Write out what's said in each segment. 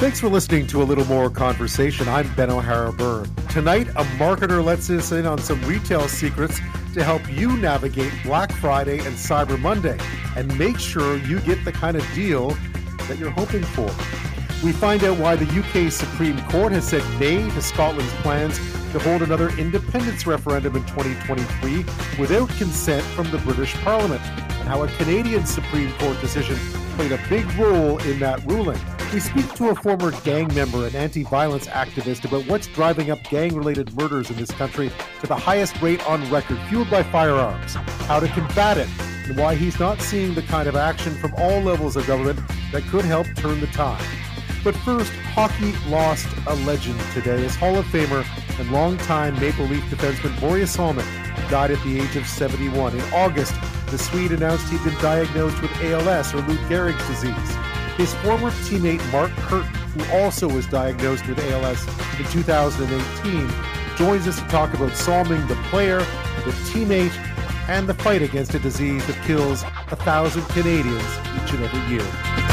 Thanks for listening to A Little More Conversation. I'm Ben O'Hara Byrne. Tonight, a marketer lets us in on some retail secrets to help you navigate Black Friday and Cyber Monday and make sure you get the kind of deal that you're hoping for. We find out why the UK Supreme Court has said nay to Scotland's plans to hold another independence referendum in 2023 without consent from the British Parliament, and how a Canadian Supreme Court decision played a big role in that ruling. We speak to a former gang member and anti-violence activist about what's driving up gang-related murders in this country to the highest rate on record, fueled by firearms, how to combat it, and why he's not seeing the kind of action from all levels of government that could help turn the tide. But first, hockey lost a legend today as Hall of Famer and longtime Maple Leaf defenseman Börje Salming died at the age of 71. In August, the Swede announced he'd been diagnosed with ALS, or Lou Gehrig's disease. His former teammate Mark Curtin, who also was diagnosed with ALS in 2018, joins us to talk about Salming, the player, the teammate, and the fight against a disease that kills 1,000 Canadians each and every year.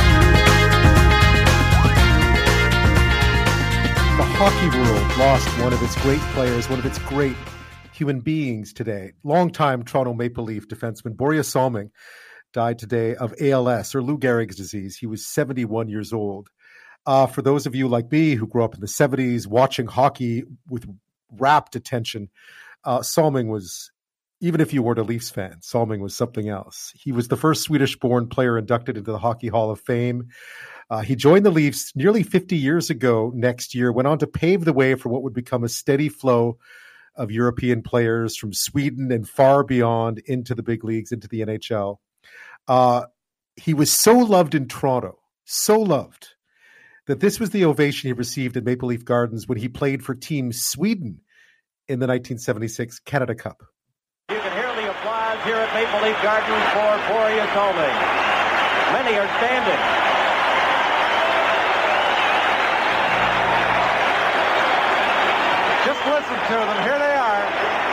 The hockey world lost one of its great players, one of its great human beings today. Longtime Toronto Maple Leaf defenseman Börje Salming died today of ALS, or Lou Gehrig's disease. He was 71 years old. For those of you like me who grew up in the 70s watching hockey with rapt attention, Salming was, even if you weren't a Leafs fan, Salming was something else. He was the first Swedish-born player inducted into the Hockey Hall of Fame. He joined the Leafs nearly 50 years ago next year, went on to pave the way for what would become a steady flow of European players from Sweden and far beyond into the big leagues, into the NHL. He was so loved in Toronto, so loved, that this was the ovation he received at Maple Leaf Gardens when he played for Team Sweden in the 1976 Canada Cup. You can hear the applause here at Maple Leaf Gardens for Börje Salming. Many are standing. Just listen to them. Here they are.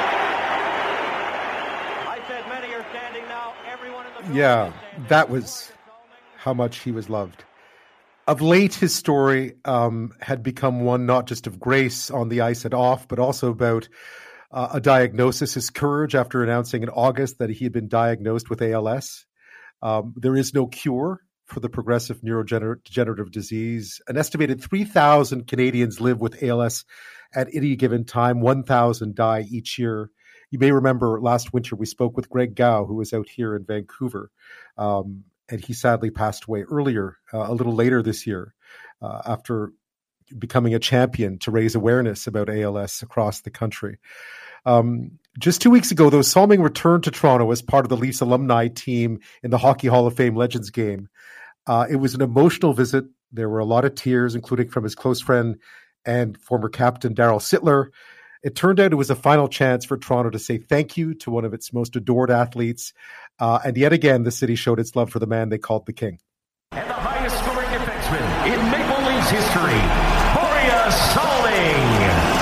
I said many are standing now. Everyone in the building. Yeah, that was how much he was loved. Of late, his story had become one not just of grace on the ice and off, but also about a diagnosis, his courage after announcing in August that he had been diagnosed with ALS. There is no cure for the progressive neurodegenerative disease. An estimated 3,000 Canadians live with ALS at any given time. 1,000 die each year. You may remember last winter we spoke with Greg Gow, who was out here in Vancouver, and he sadly passed away earlier, a little later this year, after becoming a champion to raise awareness about ALS across the country. Just 2 weeks ago, though, Salming returned to Toronto as part of the Leafs alumni team in the Hockey Hall of Fame Legends game. It was an emotional visit. There were a lot of tears, including from his close friend and former captain Darryl Sittler. It turned out it was a final chance for Toronto to say thank you to one of its most adored athletes. And yet again, the city showed its love for the man they called the King. And the highest scoring defenseman in Maple Leafs history, Börje Salming.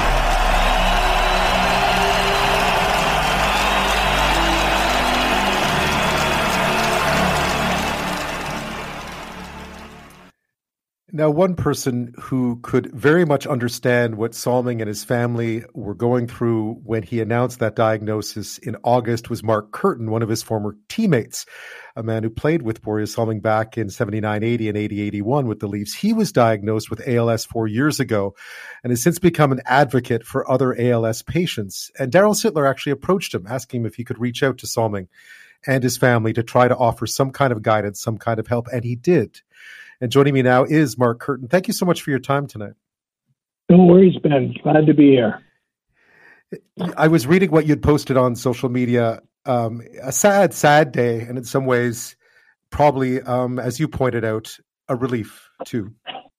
Now, one person who could very much understand what Salming and his family were going through when he announced that diagnosis in August was Mark Curtin, one of his former teammates, a man who played with Börje Salming back in 79-80 and 80-81 with the Leafs. He was diagnosed with ALS 4 years ago and has since become an advocate for other ALS patients. And Darryl Sittler actually approached him, asking him if he could reach out to Salming and his family to try to offer some kind of guidance, some kind of help, and he did. And joining me now is Mark Curtin. Thank you so much for your time tonight. No worries, Ben. Glad to be here. I was reading what you'd posted on social media. A sad, sad day, and in some ways, probably, as you pointed out, a relief too.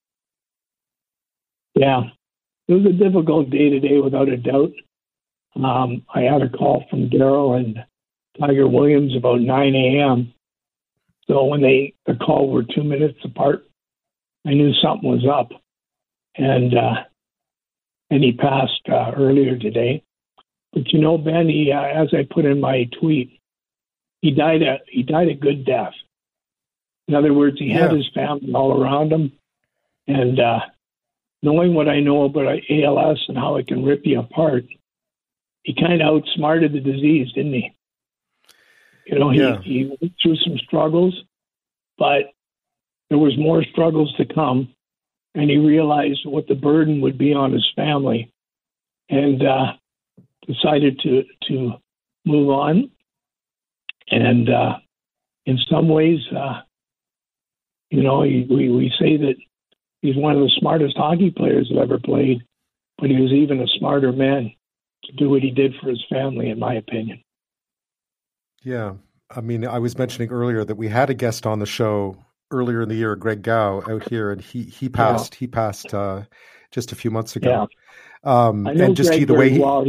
Yeah, it was a difficult day today, without a doubt. I had a call from Darryl and Tiger Williams about 9 a.m., so when the call were 2 minutes apart, I knew something was up. And he passed earlier today. But you know, Ben, he, as I put in my tweet, he died a good death. In other words, he had his family all around him. And knowing what I know about ALS and how it can rip you apart, he kind of outsmarted the disease, didn't he? You know, he went through some struggles, but there was more struggles to come, and he realized what the burden would be on his family, and decided to move on. And in some ways, you know, we say that he's one of the smartest hockey players that ever played, but he was even a smarter man to do what he did for his family, in my opinion. Yeah. I mean, I was mentioning earlier that we had a guest on the show earlier in the year, Greg Gow, out here, and he passed just a few months ago. Yeah. I know and just Greg the way very well.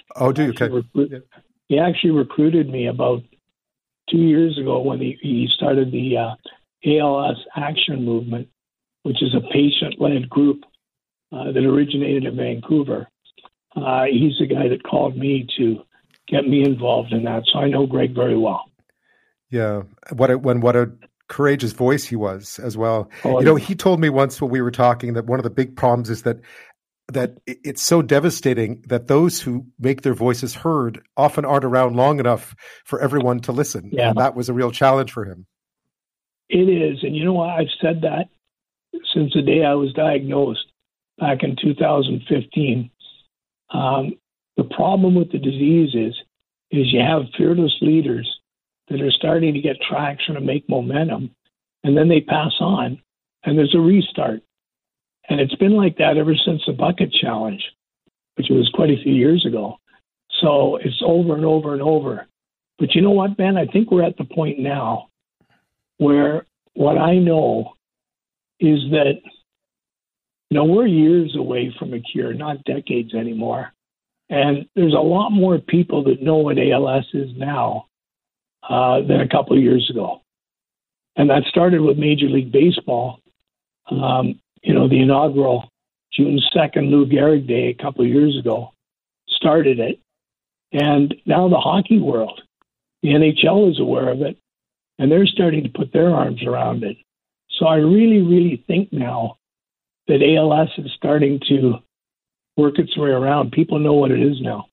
He actually recruited me about 2 years ago when he started the ALS Action Movement, which is a patient-led group that originated in Vancouver. He's the guy that called me to get me involved in that, so I know Greg very well. Yeah, what a courageous voice he was as well. You know, he told me once when we were talking that one of the big problems is that it's so devastating that those who make their voices heard often aren't around long enough for everyone to listen. Yeah. And that was a real challenge for him. It is. And you know what? I've said that since the day I was diagnosed back in 2015. The problem with the disease is you have fearless leaders that are starting to get traction and make momentum, and then they pass on, and there's a restart. And it's been like that ever since the Bucket Challenge, which was quite a few years ago. So it's over and over and over. But you know what, Ben? I think we're at the point now where what I know is that, you know, we're years away from a cure, not decades anymore. And there's a lot more people that know what ALS is now than a couple of years ago. And that started with Major League Baseball. You know, the inaugural June 2nd Lou Gehrig Day a couple of years ago started it. And now the hockey world, the NHL is aware of it, and they're starting to put their arms around it. So I really, really think now that ALS is starting to work its way around. People know what it is now.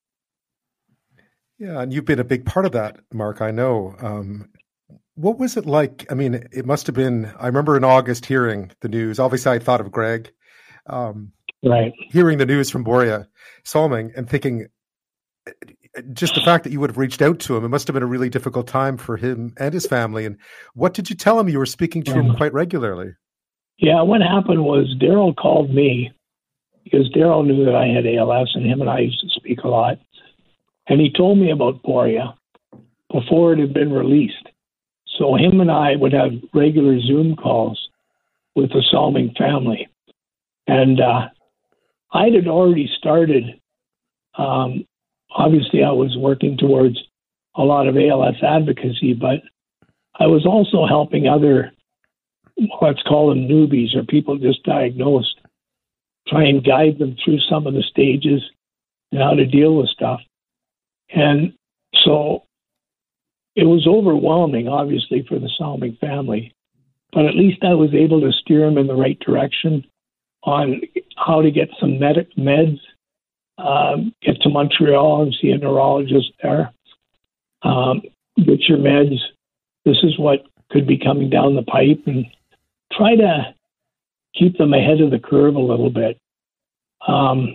Yeah, and you've been a big part of that, Mark, I know. What was it like? I mean, it must have been, I remember in August hearing the news. Obviously, I thought of Greg. Right. Hearing the news from Borje Salming and thinking, just the fact that you would have reached out to him, it must have been a really difficult time for him and his family. And what did you tell him? You were speaking to him quite regularly. Yeah, what happened was Daryl called me because Daryl knew that I had ALS, and him and I used to speak a lot. And he told me about Borje before it had been released. So him and I would have regular Zoom calls with the Salming family. And I had already started, obviously I was working towards a lot of ALS advocacy, but I was also helping other, let's call them newbies or people just diagnosed, try and guide them through some of the stages and how to deal with stuff. And so it was overwhelming, obviously, for the Salming family, but at least I was able to steer them in the right direction on how to get some meds, get to Montreal and see a neurologist there, get your meds. This is what could be coming down the pipe, and try to keep them ahead of the curve a little bit. And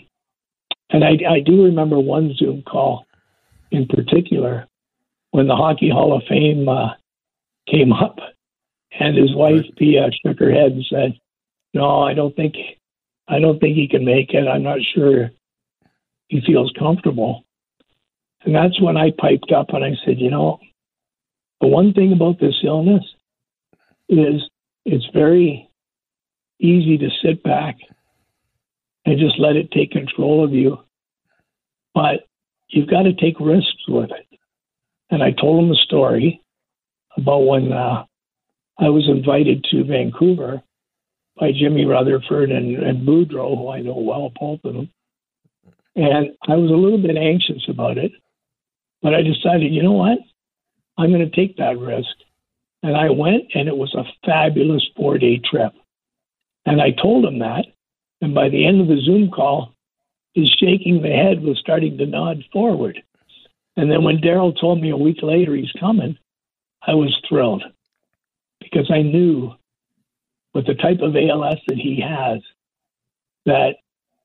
I do remember one Zoom call in particular when the Hockey Hall of Fame came up, and his wife Pia shook her head and said, "No, I don't think he can make it. I'm not sure he feels comfortable." And that's when I piped up and I said, you know, the one thing about this illness is it's very easy to sit back and just let it take control of you, but you've got to take risks with it. And I told him the story about when I was invited to Vancouver by Jimmy Rutherford and Boudreau, who I know well, both of them. And I was a little bit anxious about it, but I decided, you know what? I'm going to take that risk. And I went, and it was a fabulous 4-day trip. And I told him that. And by the end of the Zoom call, his shaking the head was starting to nod forward. And then when Daryl told me a week later he's coming, I was thrilled because I knew with the type of ALS that he has that,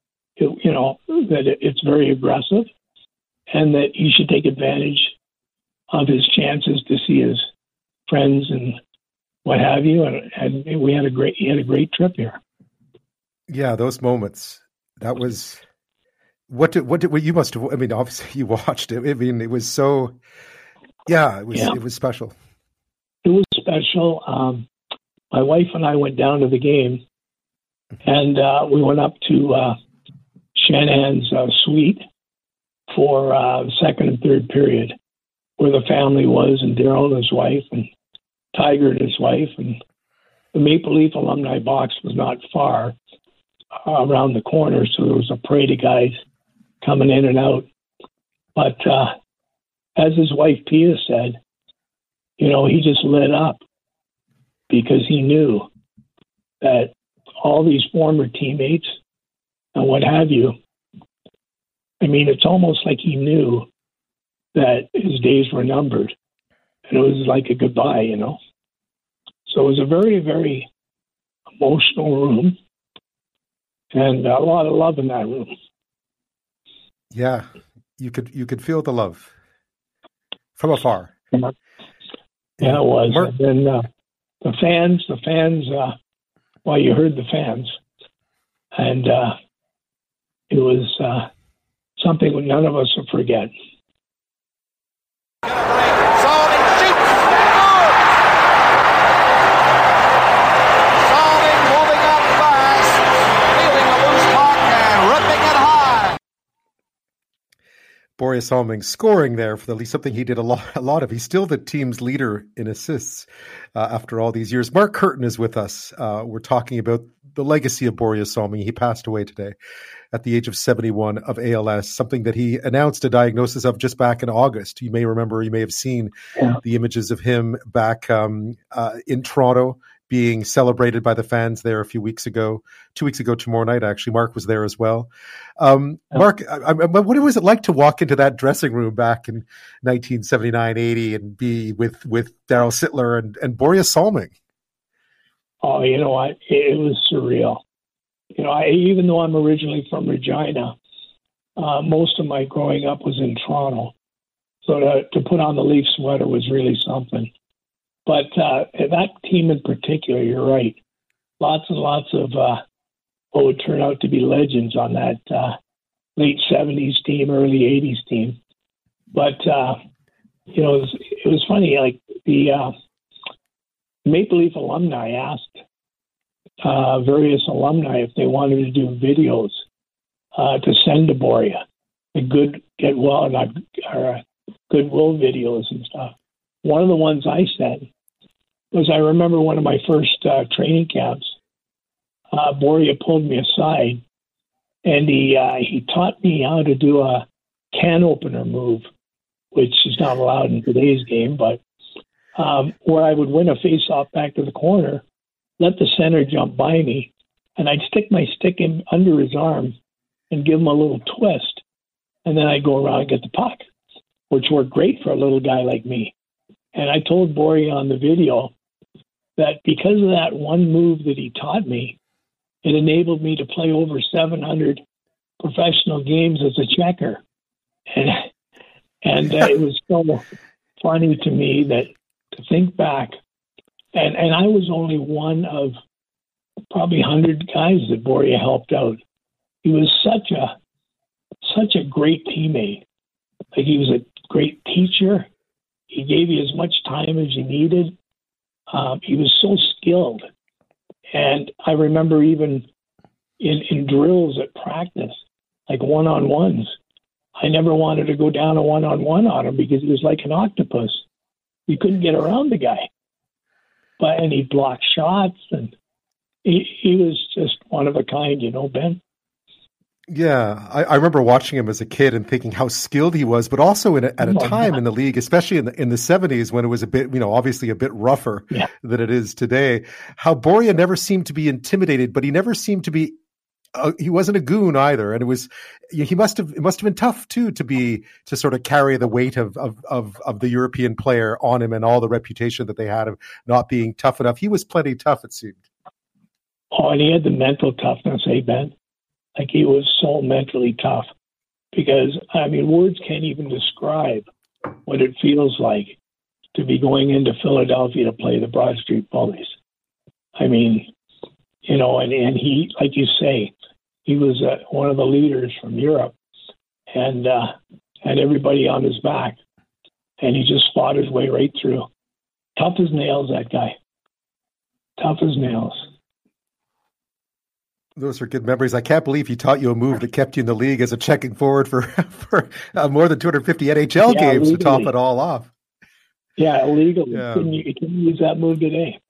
it's very aggressive and that he should take advantage of his chances to see his friends and what have you. And he had a great trip here. Yeah, those moments. That was what you must have. I mean, obviously you watched it. I mean, it was so. Yeah, it was special. It was special. My wife and I went down to the game, and we went up to Shanahan's suite for second and third period, where the family was, and Daryl and his wife, and Tiger and his wife, and the Maple Leaf alumni box was not far around the corner, so there was a parade of guys coming in and out. But as his wife Pia said, he just lit up because he knew that all these former teammates and what have you, I mean, it's almost like he knew that his days were numbered, and it was like a goodbye, So it was a very, very emotional room, and a lot of love in that room. Yeah, you could feel the love from afar. Yeah, it was. And then the fans. Well, you heard the fans, and it was something none of us will forget. Borje Salming scoring there for at least something he did a lot of. He's still the team's leader in assists after all these years. Mark Curtin is with us. We're talking about the legacy of Borje Salming. He passed away today at the age of 71 of ALS, something that he announced a diagnosis of just back in August. You may remember, you may have seen the images of him back in Toronto being celebrated by the fans there a few weeks ago, 2 weeks ago tomorrow night, actually. Mark was there as well. Mark, what was it like to walk into that dressing room back in 1979-80 and be with Daryl Sittler and Borje Salming? Oh, you know what? It was surreal. Even though I'm originally from Regina, most of my growing up was in Toronto. So to put on the Leaf sweater was really something. But that team in particular, you're right. Lots and lots of what would turn out to be legends on that late 70s team, early 80s team. But, it was funny. Like the Maple Leaf alumni asked various alumni if they wanted to do videos to send to Borje, goodwill videos and stuff. One of the ones I sent was, I remember one of my first training camps, Borje pulled me aside and he taught me how to do a can opener move, which is not allowed in today's game, but where I would win a face-off back to the corner, let the center jump by me, and I'd stick my stick in under his arm and give him a little twist, and then I'd go around and get the puck, which worked great for a little guy like me. And I told Borje on the video that because of that one move that he taught me, it enabled me to play over 700 professional games as a checker. And it was so funny to me that to think back, and I was only one of probably 100 guys that Borje helped out. He was such a great teammate. Like, he was a great teacher. He gave you as much time as you needed. He was so skilled. And I remember even in drills at practice, like one-on-ones, I never wanted to go down a one-on-one on him because he was like an octopus. You couldn't get around the guy. And he blocked shots, and he was just one of a kind, Ben. Yeah, I remember watching him as a kid and thinking how skilled he was, but also at a time in the league, especially in the 70s when it was a bit, obviously a bit rougher than it is today, how Boria never seemed to be intimidated, but he never seemed to be, he wasn't a goon either. And it must have been tough too to sort of carry the weight of the European player on him and all the reputation that they had of not being tough enough. He was plenty tough, it seemed. Oh, and he had the mental toughness, Ben? Like, he was so mentally tough because, words can't even describe what it feels like to be going into Philadelphia to play the Broad Street Bullies. And he, like you say, he was one of the leaders from Europe and had everybody on his back. And he just fought his way right through. Tough as nails, that guy. Tough as nails. Those are good memories. I can't believe he taught you a move that kept you in the league as a checking forward for more than 250 NHL games legally. To top it all off. Yeah, illegally. Yeah. You couldn't use that move today.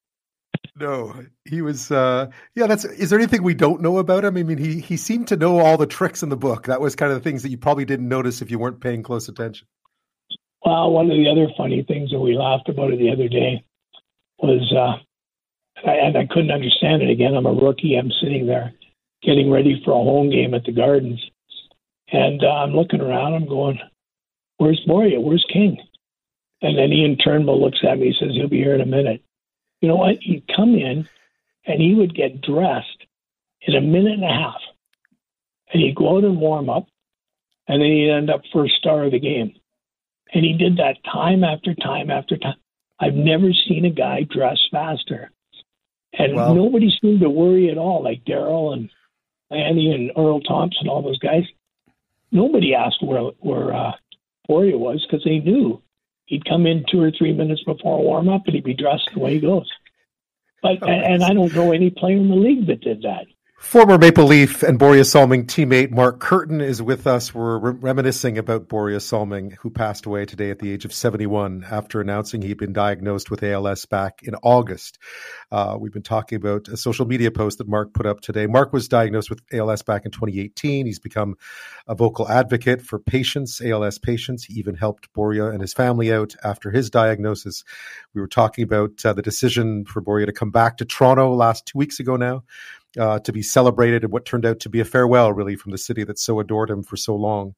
No, he was. Is there anything we don't know about him? He seemed to know all the tricks in the book. That was kind of the things that you probably didn't notice if you weren't paying close attention. Well, one of the other funny things that we laughed about it the other day was. And I couldn't understand it again. I'm a rookie. I'm sitting there getting ready for a home game at the Gardens. And I'm looking around. I'm going, where's Boria? Where's King? And then Ian Turnbull looks at me. He says, he'll be here in a minute. You know what? He'd come in and he would get dressed in a minute and a half. And he'd go out and warm up. And then he'd end up first star of the game. And he did that time after time after time. I've never seen a guy dress faster. And nobody seemed to worry at all, like Darryl and Andy and Earl Thompson, all those guys. Nobody asked where Boria was because they knew he'd come in 2 or 3 minutes before warm-up and he'd be dressed the way he goes. But and I don't know any player in the league that did that. Former Maple Leaf and Boria Salming teammate Mark Curtin is with us. We're reminiscing about Boria Salming, who passed away today at the age of 71 after announcing he'd been diagnosed with ALS back in August. We've been talking about a social media post that Mark put up today. Mark was diagnosed with ALS back in 2018. He's become a vocal advocate for patients, ALS patients. He even helped Boria and his family out after his diagnosis. We were talking about the decision for Boria to come back to Toronto last 2 weeks ago now. To be celebrated in what turned out to be a farewell, really, from the city that so adored him for so long.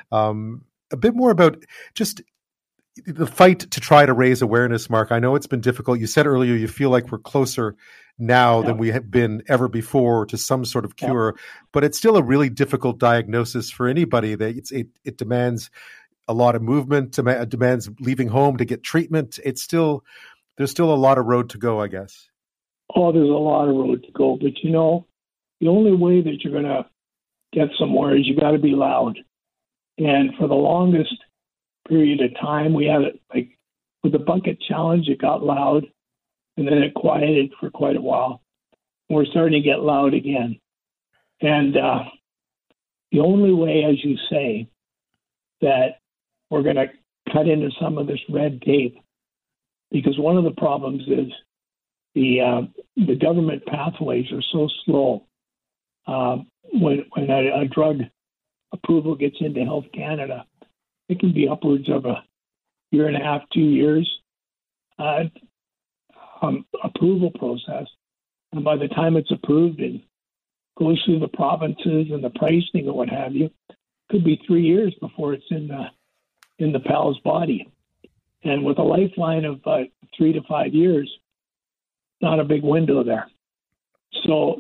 A bit more about just the fight to try to raise awareness, Mark. I know it's been difficult. You said earlier you feel like we're closer now than we have been ever before to some sort of cure, but it's still a really difficult diagnosis for anybody. That it demands a lot of movement, demands leaving home to get treatment. There's still a lot of road to go, I guess. Oh, there's a lot of road to go. But, the only way that you're going to get somewhere is you got to be loud. And for the longest period of time, we had it like with the bucket challenge, it got loud and then it quieted for quite a while. We're starting to get loud again. And the only way, as you say, that we're going to cut into some of this red tape, because one of the problems is the government pathways are so slow. When a drug approval gets into Health Canada, it can be upwards of a year and a half, 2 years approval process. And by the time it's approved and goes through the provinces and the pricing and what have you, it could be 3 years before it's in the pal's body. And with a lifeline of 3 to 5 years, not a big window there. So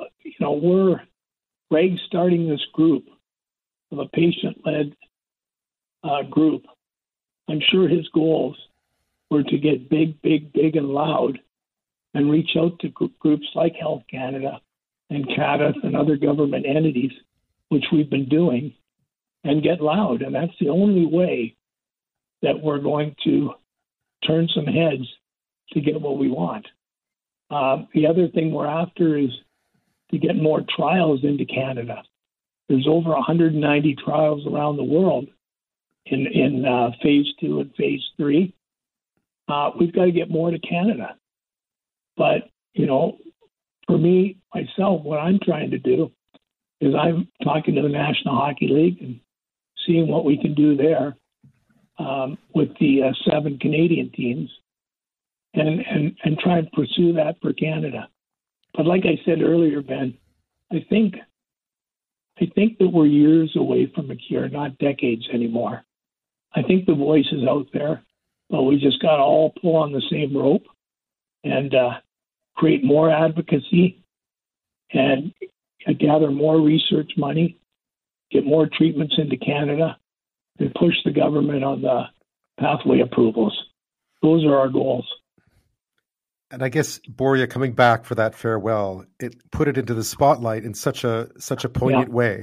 Greg's starting this group of a patient-led group. I'm sure his goals were to get big and loud and reach out to groups like Health Canada and CADTH and other government entities, which we've been doing, and get loud. And that's the only way that we're going to turn some heads to get what we want. The other thing we're after is to get more trials into Canada. There's over 190 trials around the world in phase 2 and phase 3. We've got to get more to Canada. But, for me, myself, what I'm trying to do is I'm talking to the National Hockey League and seeing what we can do there with the 7 Canadian teams and try and pursue that for Canada. But like I said earlier, Ben, I think that we're years away from a cure, not decades anymore. I think the voice is out there, but we just got to all pull on the same rope and create more advocacy and gather more research money, get more treatments into Canada, and push the government on the pathway approvals. Those are our goals. And I guess, Boria, coming back for that farewell, it put it into the spotlight in such a poignant way.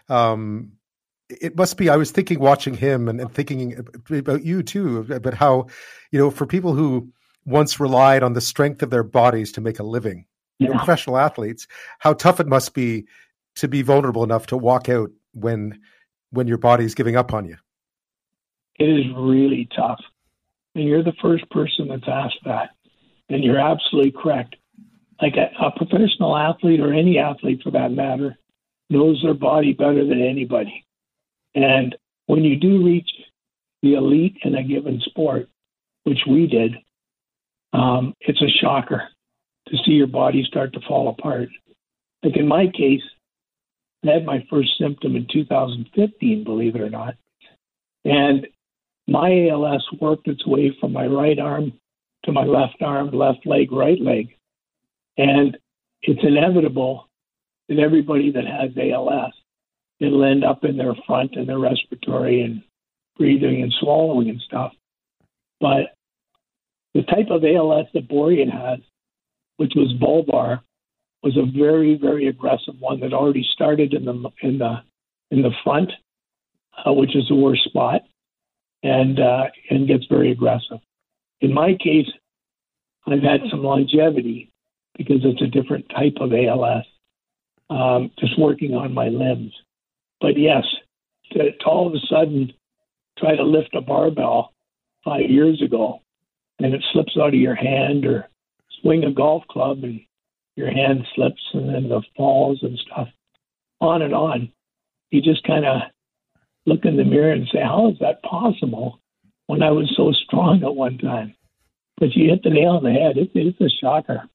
It must be, I was thinking, watching him and thinking about you too, about how, for people who once relied on the strength of their bodies to make a living, professional athletes, how tough it must be to be vulnerable enough to walk out when your body's giving up on you. It is really tough. And you're the first person that's asked that. And you're absolutely correct. Like a professional athlete, or any athlete for that matter, knows their body better than anybody. And when you do reach the elite in a given sport, which we did, it's a shocker to see your body start to fall apart. Like in my case, I had my first symptom in 2015, believe it or not. And my ALS worked its way from my right arm to my left arm, left leg, right leg. And it's inevitable that everybody that has ALS, it'll end up in their front and their respiratory and breathing and swallowing and stuff. But the type of ALS that Borean has, which was bulbar, was a very, very aggressive one that already started in the front, which is the worst spot, and gets very aggressive. In my case, I've had some longevity because it's a different type of ALS, just working on my limbs. But yes, to all of a sudden try to lift a barbell 5 years ago and it slips out of your hand, or swing a golf club and your hand slips and then the falls and stuff, on and on. You just kind of look in the mirror and say, how is that possible when I was so strong at one time? But you hit the nail on the head. It's a shocker.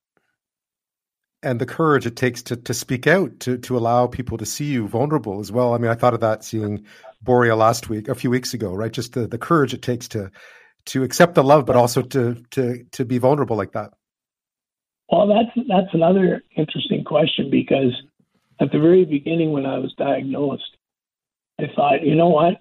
And the courage it takes to speak out, to allow people to see you vulnerable as well. I mean, I thought of that seeing Boria a few weeks ago, right? Just the courage it takes to accept the love, but also to be vulnerable like that. Well, that's another interesting question, because at the very beginning when I was diagnosed, I thought, you know what?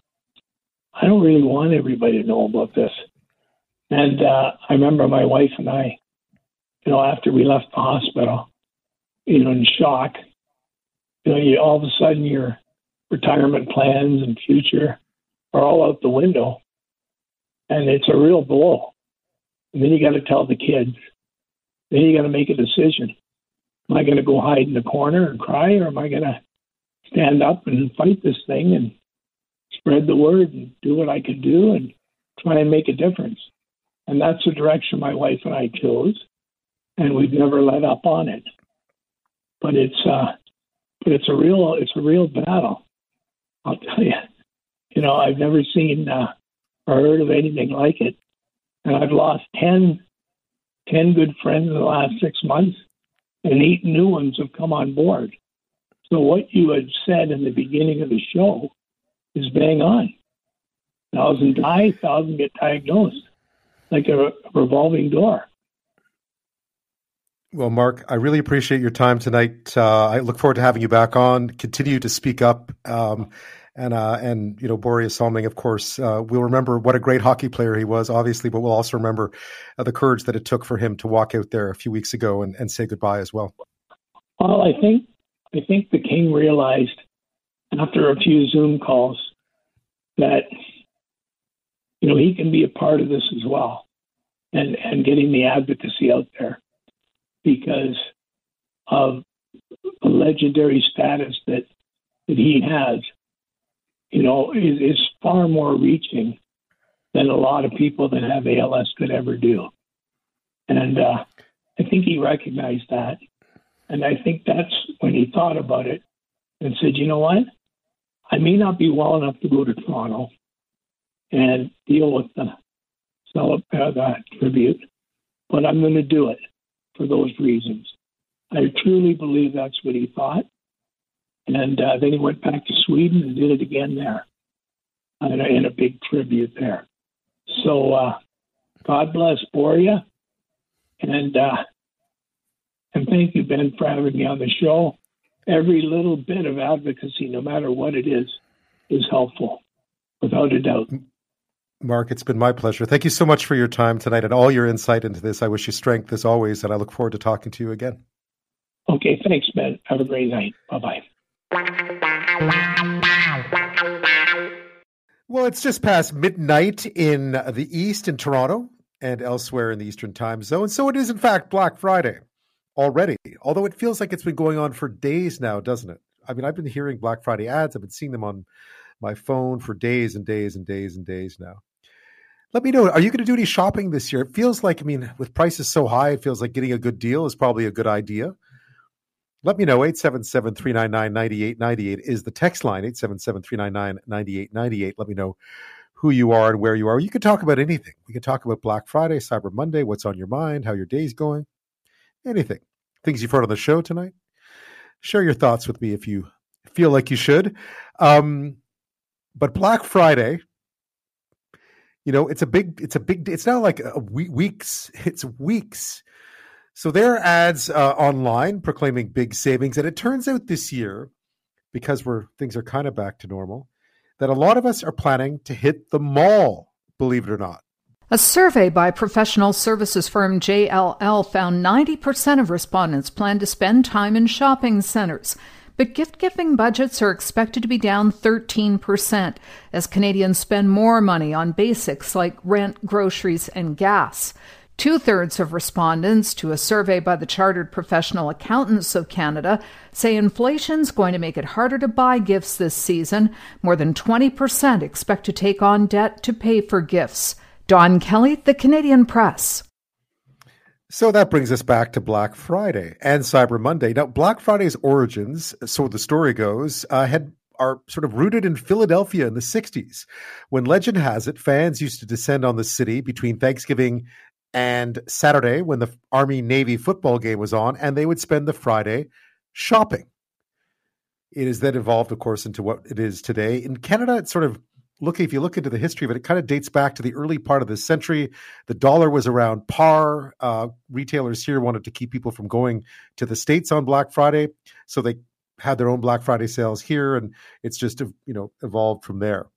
I don't really want everybody to know about this. And I remember my wife and I, after we left the hospital, in shock, all of a sudden your retirement plans and future are all out the window. And it's a real blow. And then you got to tell the kids. Then you got to make a decision. Am I going to go hide in the corner and cry, or am I going to stand up and fight this thing and spread the word and do what I can do and try and make a difference? And that's the direction my wife and I chose, and we've never let up on it. But it's a real battle. I'll tell you. I've never seen or heard of anything like it, and I've lost 10 good friends in the last 6 months, and 8 new ones have come on board. So what you had said in the beginning of the show is bang on. 1,000 die, 1,000 get diagnosed, like a revolving door. Well, Mark, I really appreciate your time tonight. I look forward to having you back on. Continue to speak up. And Boria Salming, of course, we'll remember what a great hockey player he was, obviously, but we'll also remember the courage that it took for him to walk out there a few weeks ago and say goodbye as well. Well, I think the King realized after a few Zoom calls that, he can be a part of this as well, and getting the advocacy out there because of the legendary status that he has. Is far more reaching than a lot of people that have ALS could ever do. And I think he recognized that. And I think that's when he thought about it, and said, you know what? I may not be well enough to go to Toronto and deal with the tribute, but I'm going to do it for those reasons. I truly believe that's what he thought. And then he went back to Sweden and did it again there in a big tribute there. So God bless Boria. And thank you, Ben, for having me on the show. Every little bit of advocacy, no matter what it is helpful, without a doubt. Mark, it's been my pleasure. Thank you so much for your time tonight and all your insight into this. I wish you strength as always, and I look forward to talking to you again. Okay, thanks, Ben. Have a great night. Bye-bye. Well, it's just past midnight in the East in Toronto and elsewhere in the Eastern time zone. So it is, in fact, Black Friday already, although it feels like it's been going on for days now, doesn't it? I mean, I've been hearing Black Friday ads. I've been seeing them on my phone for days and days and days and days now. Let me know, are you going to do any shopping this year? It feels like, with prices so high, it feels like getting a good deal is probably a good idea. Let me know. 877-399-9898 is the text line, 877-399-9898. Let me know who you are and where you are. You can talk about anything. We can talk about Black Friday, Cyber Monday, what's on your mind, how your day's going, anything. Things you've heard on the show tonight. Share your thoughts with me if you feel like you should. But Black Friday, it's not like weeks, it's weeks. So there are ads online proclaiming big savings. And it turns out this year, because things are kind of back to normal, that a lot of us are planning to hit the mall, believe it or not. A survey by professional services firm JLL found 90% of respondents plan to spend time in shopping centers. But gift-giving budgets are expected to be down 13% as Canadians spend more money on basics like rent, groceries, and gas. 2/3 of respondents to a survey by the Chartered Professional Accountants of Canada say inflation's going to make it harder to buy gifts this season. More than 20% expect to take on debt to pay for gifts. Don Kelly, The Canadian Press. So that brings us back to Black Friday and Cyber Monday. Now, Black Friday's origins, so the story goes, are sort of rooted in Philadelphia in the 60s, when legend has it, fans used to descend on the city between Thanksgiving and Saturday when the Army-Navy football game was on, and they would spend the Friday shopping. It has then evolved, of course, into what it is today. In Canada, it's sort of, if you look into the history of it, it kind of dates back to the early part of this century. The dollar was around par. Retailers here wanted to keep people from going to the States on Black Friday, so they had their own Black Friday sales here, and it's just, evolved from there.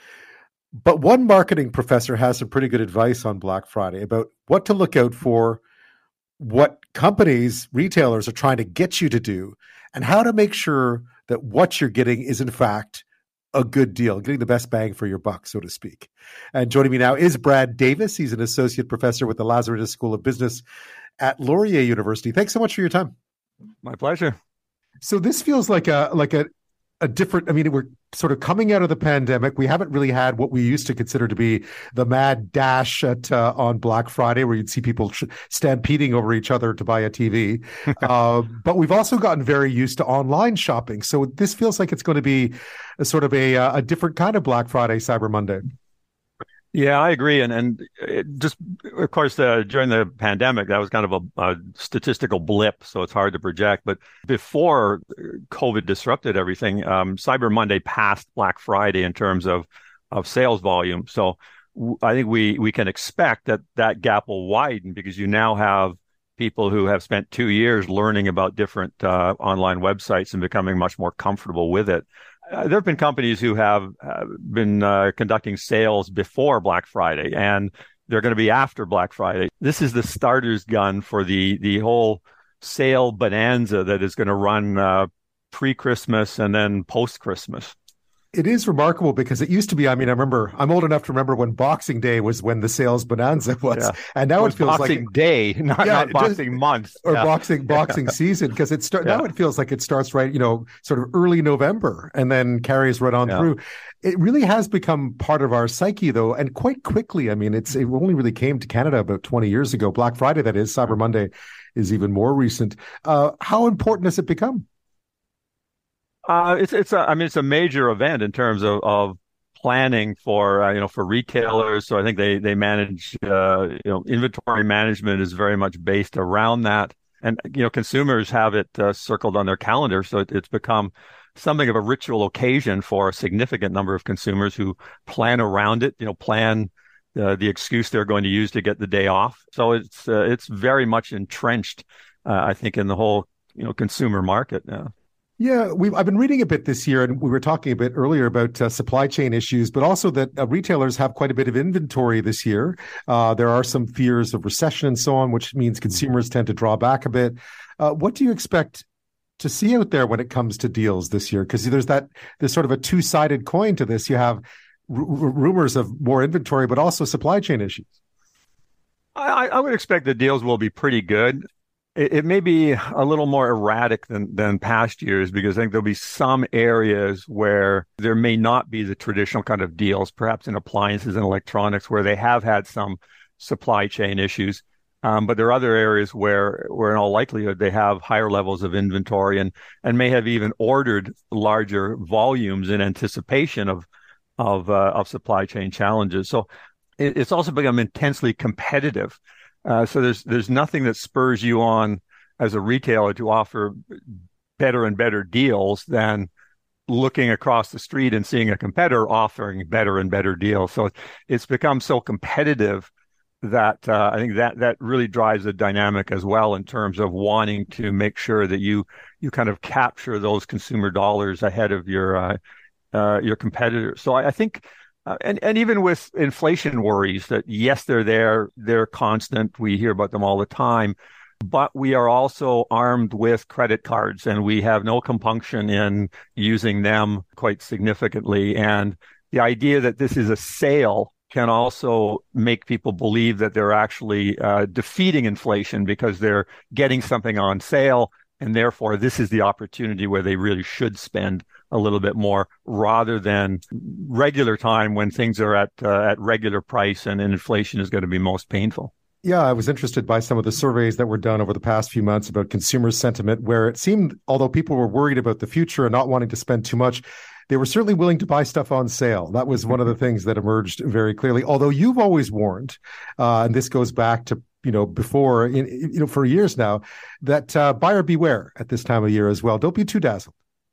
But one marketing professor has some pretty good advice on Black Friday about what to look out for, what companies, retailers are trying to get you to do, and how to make sure that what you're getting is, in fact, a good deal, getting the best bang for your buck, so to speak. And joining me now is Brad Davis. He's an associate professor with the Lazarus School of Business at Laurier University. Thanks so much for your time. My pleasure. So this feels like a different, we're sort of coming out of the pandemic. We haven't really had what we used to consider to be the mad dash on Black Friday, where you'd see people stampeding over each other to buy a TV. But we've also gotten very used to online shopping. So this feels like it's going to be a sort of a different kind of Black Friday, Cyber Monday. Yeah, I agree. And it just, of course, during the pandemic, that was kind of a statistical blip, so it's hard to project. But before COVID disrupted everything, Cyber Monday passed Black Friday in terms of sales volume. So I think we can expect that gap will widen, because you now have people who have spent 2 years learning about different online websites and becoming much more comfortable with it. There have been companies who have been conducting sales before Black Friday, and they're going to be after Black Friday. This is the starter's gun for the whole sale bonanza that is going to run pre-Christmas and then post-Christmas. It is remarkable, because it used to be, I remember, I'm old enough to remember when Boxing Day was when the sales bonanza was. Yeah. And now it feels Boxing like Day, not Boxing Month. Or Boxing Season, because now it feels like it starts right, sort of early November and then carries right on through. It really has become part of our psyche, though, and quite quickly. It only really came to Canada about 20 years ago. Black Friday, that is. Cyber Monday is even more recent. How important has it become? It's a major event in terms of planning for for retailers. So I think they manage inventory management is very much based around that, and consumers have it circled on their calendar. So it's become something of a ritual occasion for a significant number of consumers who plan around it. Plan the excuse they're going to use to get the day off. So it's very much entrenched, I think, in the whole consumer market now. Yeah, I've been reading a bit this year, and we were talking a bit earlier about supply chain issues, but also that retailers have quite a bit of inventory this year. There are some fears of recession and so on, which means consumers tend to draw back a bit. What do you expect to see out there when it comes to deals this year? Because there's sort of a two-sided coin to this. You have rumors of more inventory, but also supply chain issues. I would expect the deals will be pretty good. It may be a little more erratic than past years, because I think there'll be some areas where there may not be the traditional kind of deals, perhaps in appliances and electronics, where they have had some supply chain issues. But there are other areas where in all likelihood they have higher levels of inventory and may have even ordered larger volumes in anticipation of supply chain challenges. So it's also become intensely competitive. So there's nothing that spurs you on as a retailer to offer better and better deals than looking across the street and seeing a competitor offering better and better deals. So it's become so competitive that I think that really drives the dynamic as well, in terms of wanting to make sure that you kind of capture those consumer dollars ahead of your competitors. So I think. And even with inflation worries that, yes, they're constant. We hear about them all the time, but we are also armed with credit cards, and we have no compunction in using them quite significantly. And the idea that this is a sale can also make people believe that they're actually defeating inflation because they're getting something on sale. And therefore, this is the opportunity where they really should spend a little bit more, rather than regular time when things are at regular price and inflation is going to be most painful. Yeah, I was interested by some of the surveys that were done over the past few months about consumer sentiment, where it seemed, although people were worried about the future and not wanting to spend too much, they were certainly willing to buy stuff on sale. That was one of the things that emerged very clearly. Although you've always warned, and this goes back to before, for years now, that buyer beware at this time of year as well. Don't be too dazzled.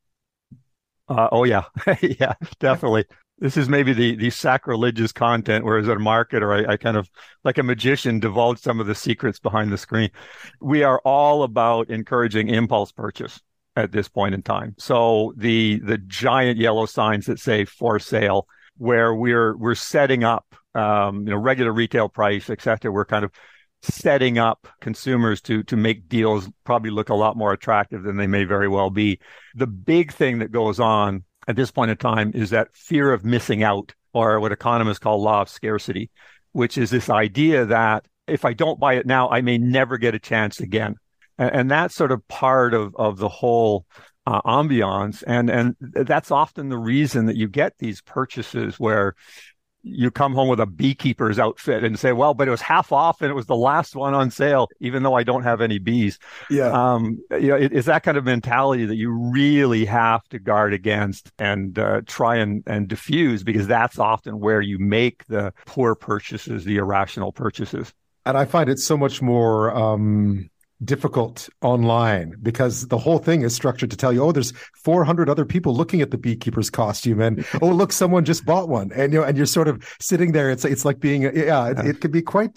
Oh, yeah. Yeah, definitely. This is maybe the sacrilegious content, whereas at a marketer, I kind of, like a magician, divulge some of the secrets behind the screen. We are all about encouraging impulse purchase at this point in time. So the giant yellow signs that say for sale, where we're setting up, regular retail price, et cetera, we're kind of setting up consumers to make deals probably look a lot more attractive than they may very well be. The big thing that goes on at this point in time is that fear of missing out, or what economists call law of scarcity, which is this idea that if I don't buy it now, I may never get a chance again. And that's sort of part of the whole ambiance. And that's often the reason that you get these purchases where you come home with a beekeeper's outfit and say, well, but it was half off and it was the last one on sale, even though I don't have any bees. Yeah. It's that kind of mentality that you really have to guard against and try and diffuse, because that's often where you make the poor purchases, the irrational purchases. And I find it so much more difficult online, because the whole thing is structured to tell you, there's 400 other people looking at the beekeeper's costume, and look, someone just bought one, and and you're sort of sitting there. It's like being it could be quite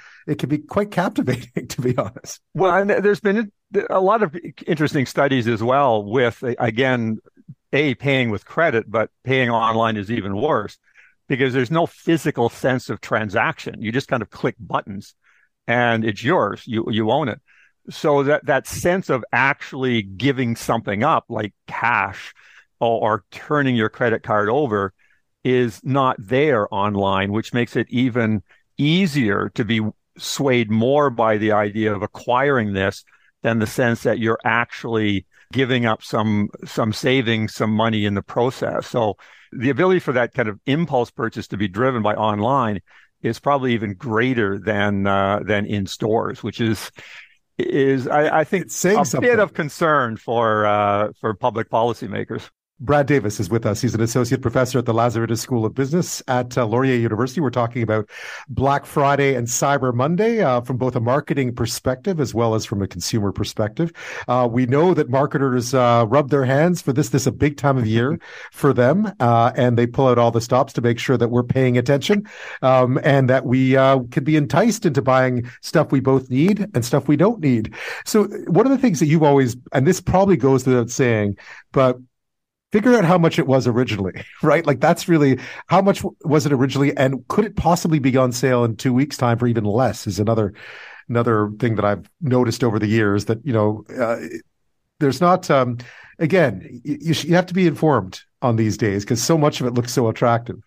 captivating, to be honest. Well, and there's been a lot of interesting studies as well with, again, paying with credit, but paying online is even worse, because there's no physical sense of transaction. You just kind of click buttons and it's yours. You own it. So that sense of actually giving something up, like cash or turning your credit card over, is not there online, which makes it even easier to be swayed more by the idea of acquiring this than the sense that you're actually giving up some savings, some money in the process. So the ability for that kind of impulse purchase to be driven by online is probably even greater than in stores, which is is, I think, It's saying a something. bit of concern for public policymakers. Brad Davis is with us. He's an associate professor at the Lazaridis School of Business at Laurier University. We're talking about Black Friday and Cyber Monday from both a marketing perspective as well as from a consumer perspective. We know that marketers rub their hands for this. This is a big time of year for them, and they pull out all the stops to make sure that we're paying attention and that we can be enticed into buying stuff we both need and stuff we don't need. So one of the things that you've always, and this probably goes without saying, but figure out how much it was originally, right? Like that's really, how much was it originally? And could it possibly be on sale in 2 weeks' time for even less is another thing that I've noticed over the years that, there's not, again, you have to be informed on these days because so much of it looks so attractive.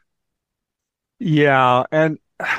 Yeah. And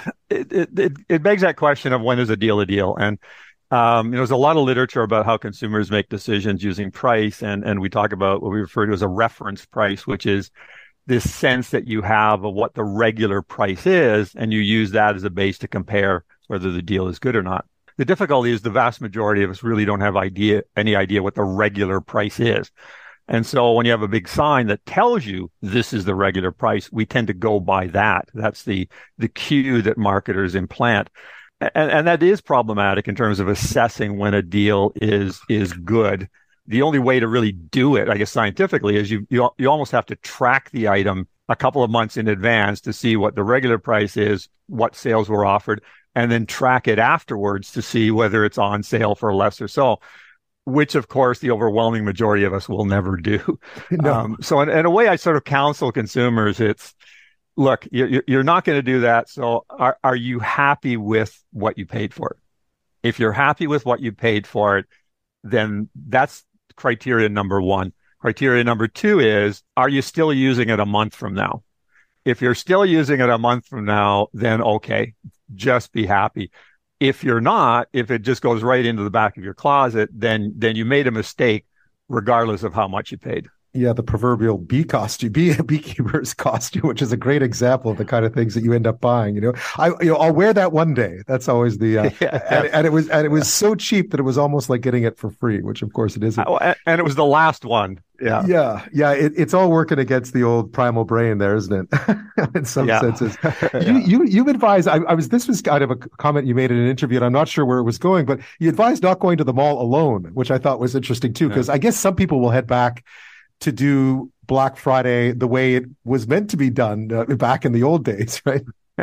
it begs that question of when is a deal a deal? And there's a lot of literature about how consumers make decisions using price, and we talk about what we refer to as a reference price, which is this sense that you have of what the regular price is, and you use that as a base to compare whether the deal is good or not. The difficulty is the vast majority of us really don't have any idea what the regular price is. And so when you have a big sign that tells you this is the regular price, we tend to go by that. That's the cue that marketers implant. And that is problematic in terms of assessing when a deal is good. The only way to really do it, I guess, scientifically, is you almost have to track the item a couple of months in advance to see what the regular price is, what sales were offered, and then track it afterwards to see whether it's on sale for less or so, which, of course, the overwhelming majority of us will never do. No. So in a way, I sort of counsel consumers, look, you're not going to do that. So are you happy with what you paid for it? If you're happy with what you paid for it, then that's criteria number one. Criteria number two is, are you still using it a month from now? If you're still using it a month from now, then okay, just be happy. If you're not, if it just goes right into the back of your closet, then you made a mistake regardless of how much you paid. Yeah, the proverbial beekeeper's costume, which is a great example of the kind of things that you end up buying. I'll wear that one day. That's always the and it was so cheap that it was almost like getting it for free, which of course it isn't. And it was the last one. Yeah. It's all working against the old primal brain there, isn't it? In some senses. You advised. This was kind of a comment you made in an interview, and I'm not sure where it was going, but you advised not going to the mall alone, which I thought was interesting too, because I guess some people will head back to do Black Friday the way it was meant to be done back in the old days, right?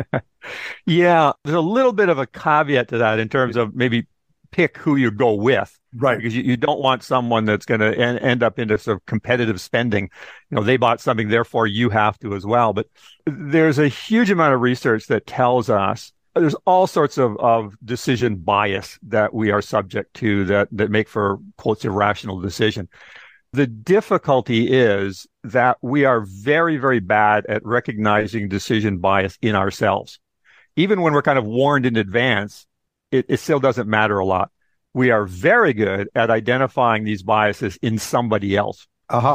Yeah, there's a little bit of a caveat to that in terms of maybe pick who you go with, right? Because you don't want someone that's going to end up into sort of competitive spending. They bought something, therefore you have to as well. But there's a huge amount of research that tells us there's all sorts of decision bias that we are subject to that make for, quotes, irrational decision. The difficulty is that we are very, very bad at recognizing decision bias in ourselves. Even when we're kind of warned in advance, it still doesn't matter a lot. We are very good at identifying these biases in somebody else.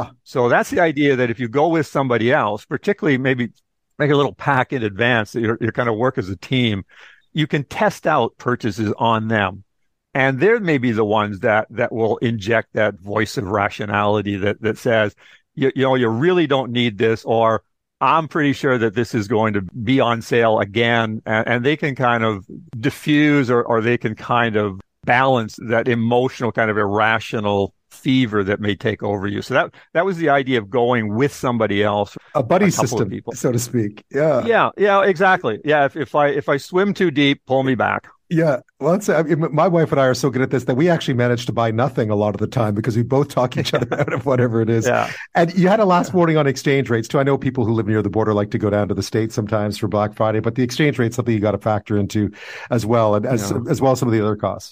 So that's the idea that if you go with somebody else, particularly maybe make a little pack in advance that you kind of work as a team, you can test out purchases on them. And they're maybe the ones that will inject that voice of rationality that says, you really don't need this, or I'm pretty sure that this is going to be on sale again. And they can kind of diffuse or they can kind of balance that emotional kind of irrational fever that may take over you. So that was the idea of going with somebody else, a buddy system, so to speak. Yeah, exactly. Yeah, if I swim too deep, pull me back. Yeah, well, my wife and I are so good at this that we actually manage to buy nothing a lot of the time because we both talk each other out of whatever it is. Yeah. And you had a last warning on exchange rates too. I know people who live near the border like to go down to the States sometimes for Black Friday, but the exchange rate's something you got to factor into as well, and as well as some of the other costs.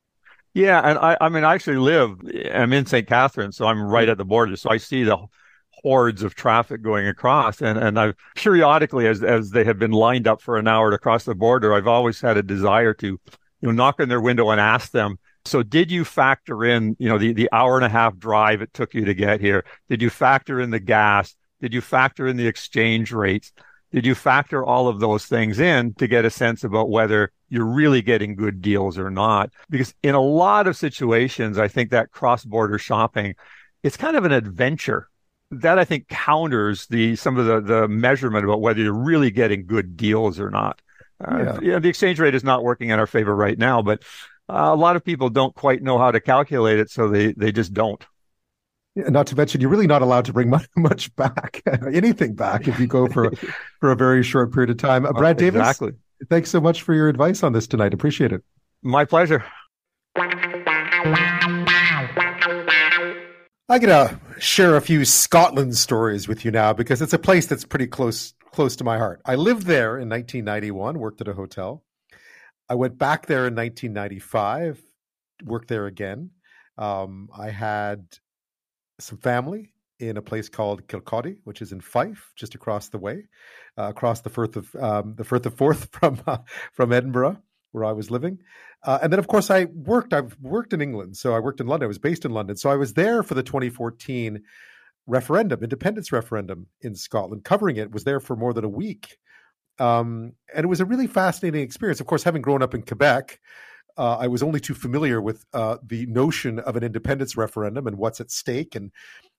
Yeah, and I actually I'm in St. Catharines, so I'm right at the border, so I see the hordes of traffic going across. And I've periodically, as they have been lined up for an hour to cross the border, I've always had a desire to, knock on their window and ask them, so did you factor in, the hour and a half drive it took you to get here? Did you factor in the gas? Did you factor in the exchange rates? Did you factor all of those things in to get a sense about whether, you're really getting good deals or not. Because in a lot of situations, I think that cross-border shopping, it's kind of an adventure. That I think counters some of the measurement about whether you're really getting good deals or not. The exchange rate is not working in our favor right now, but a lot of people don't quite know how to calculate it, so they just don't. Yeah, not to mention, you're really not allowed to bring much back, anything back, if you go for a very short period of time. Brad Davis, exactly. Thanks so much for your advice on this tonight. Appreciate it. My pleasure. I'm going to share a few Scotland stories with you now because it's a place that's pretty close to my heart. I lived there in 1991, worked at a hotel. I went back there in 1995, worked there again. I had some family in a place called Kilcoddy, which is in Fife, just across the way, across the Firth of Forth from Edinburgh, where I was living. And then, of course, I've worked in England. So I worked in London. I was based in London. So I was there for the 2014 independence referendum in Scotland, covering it, was there for more than a week. And it was a really fascinating experience. Of course, having grown up in Quebec, I was only too familiar with the notion of an independence referendum and what's at stake and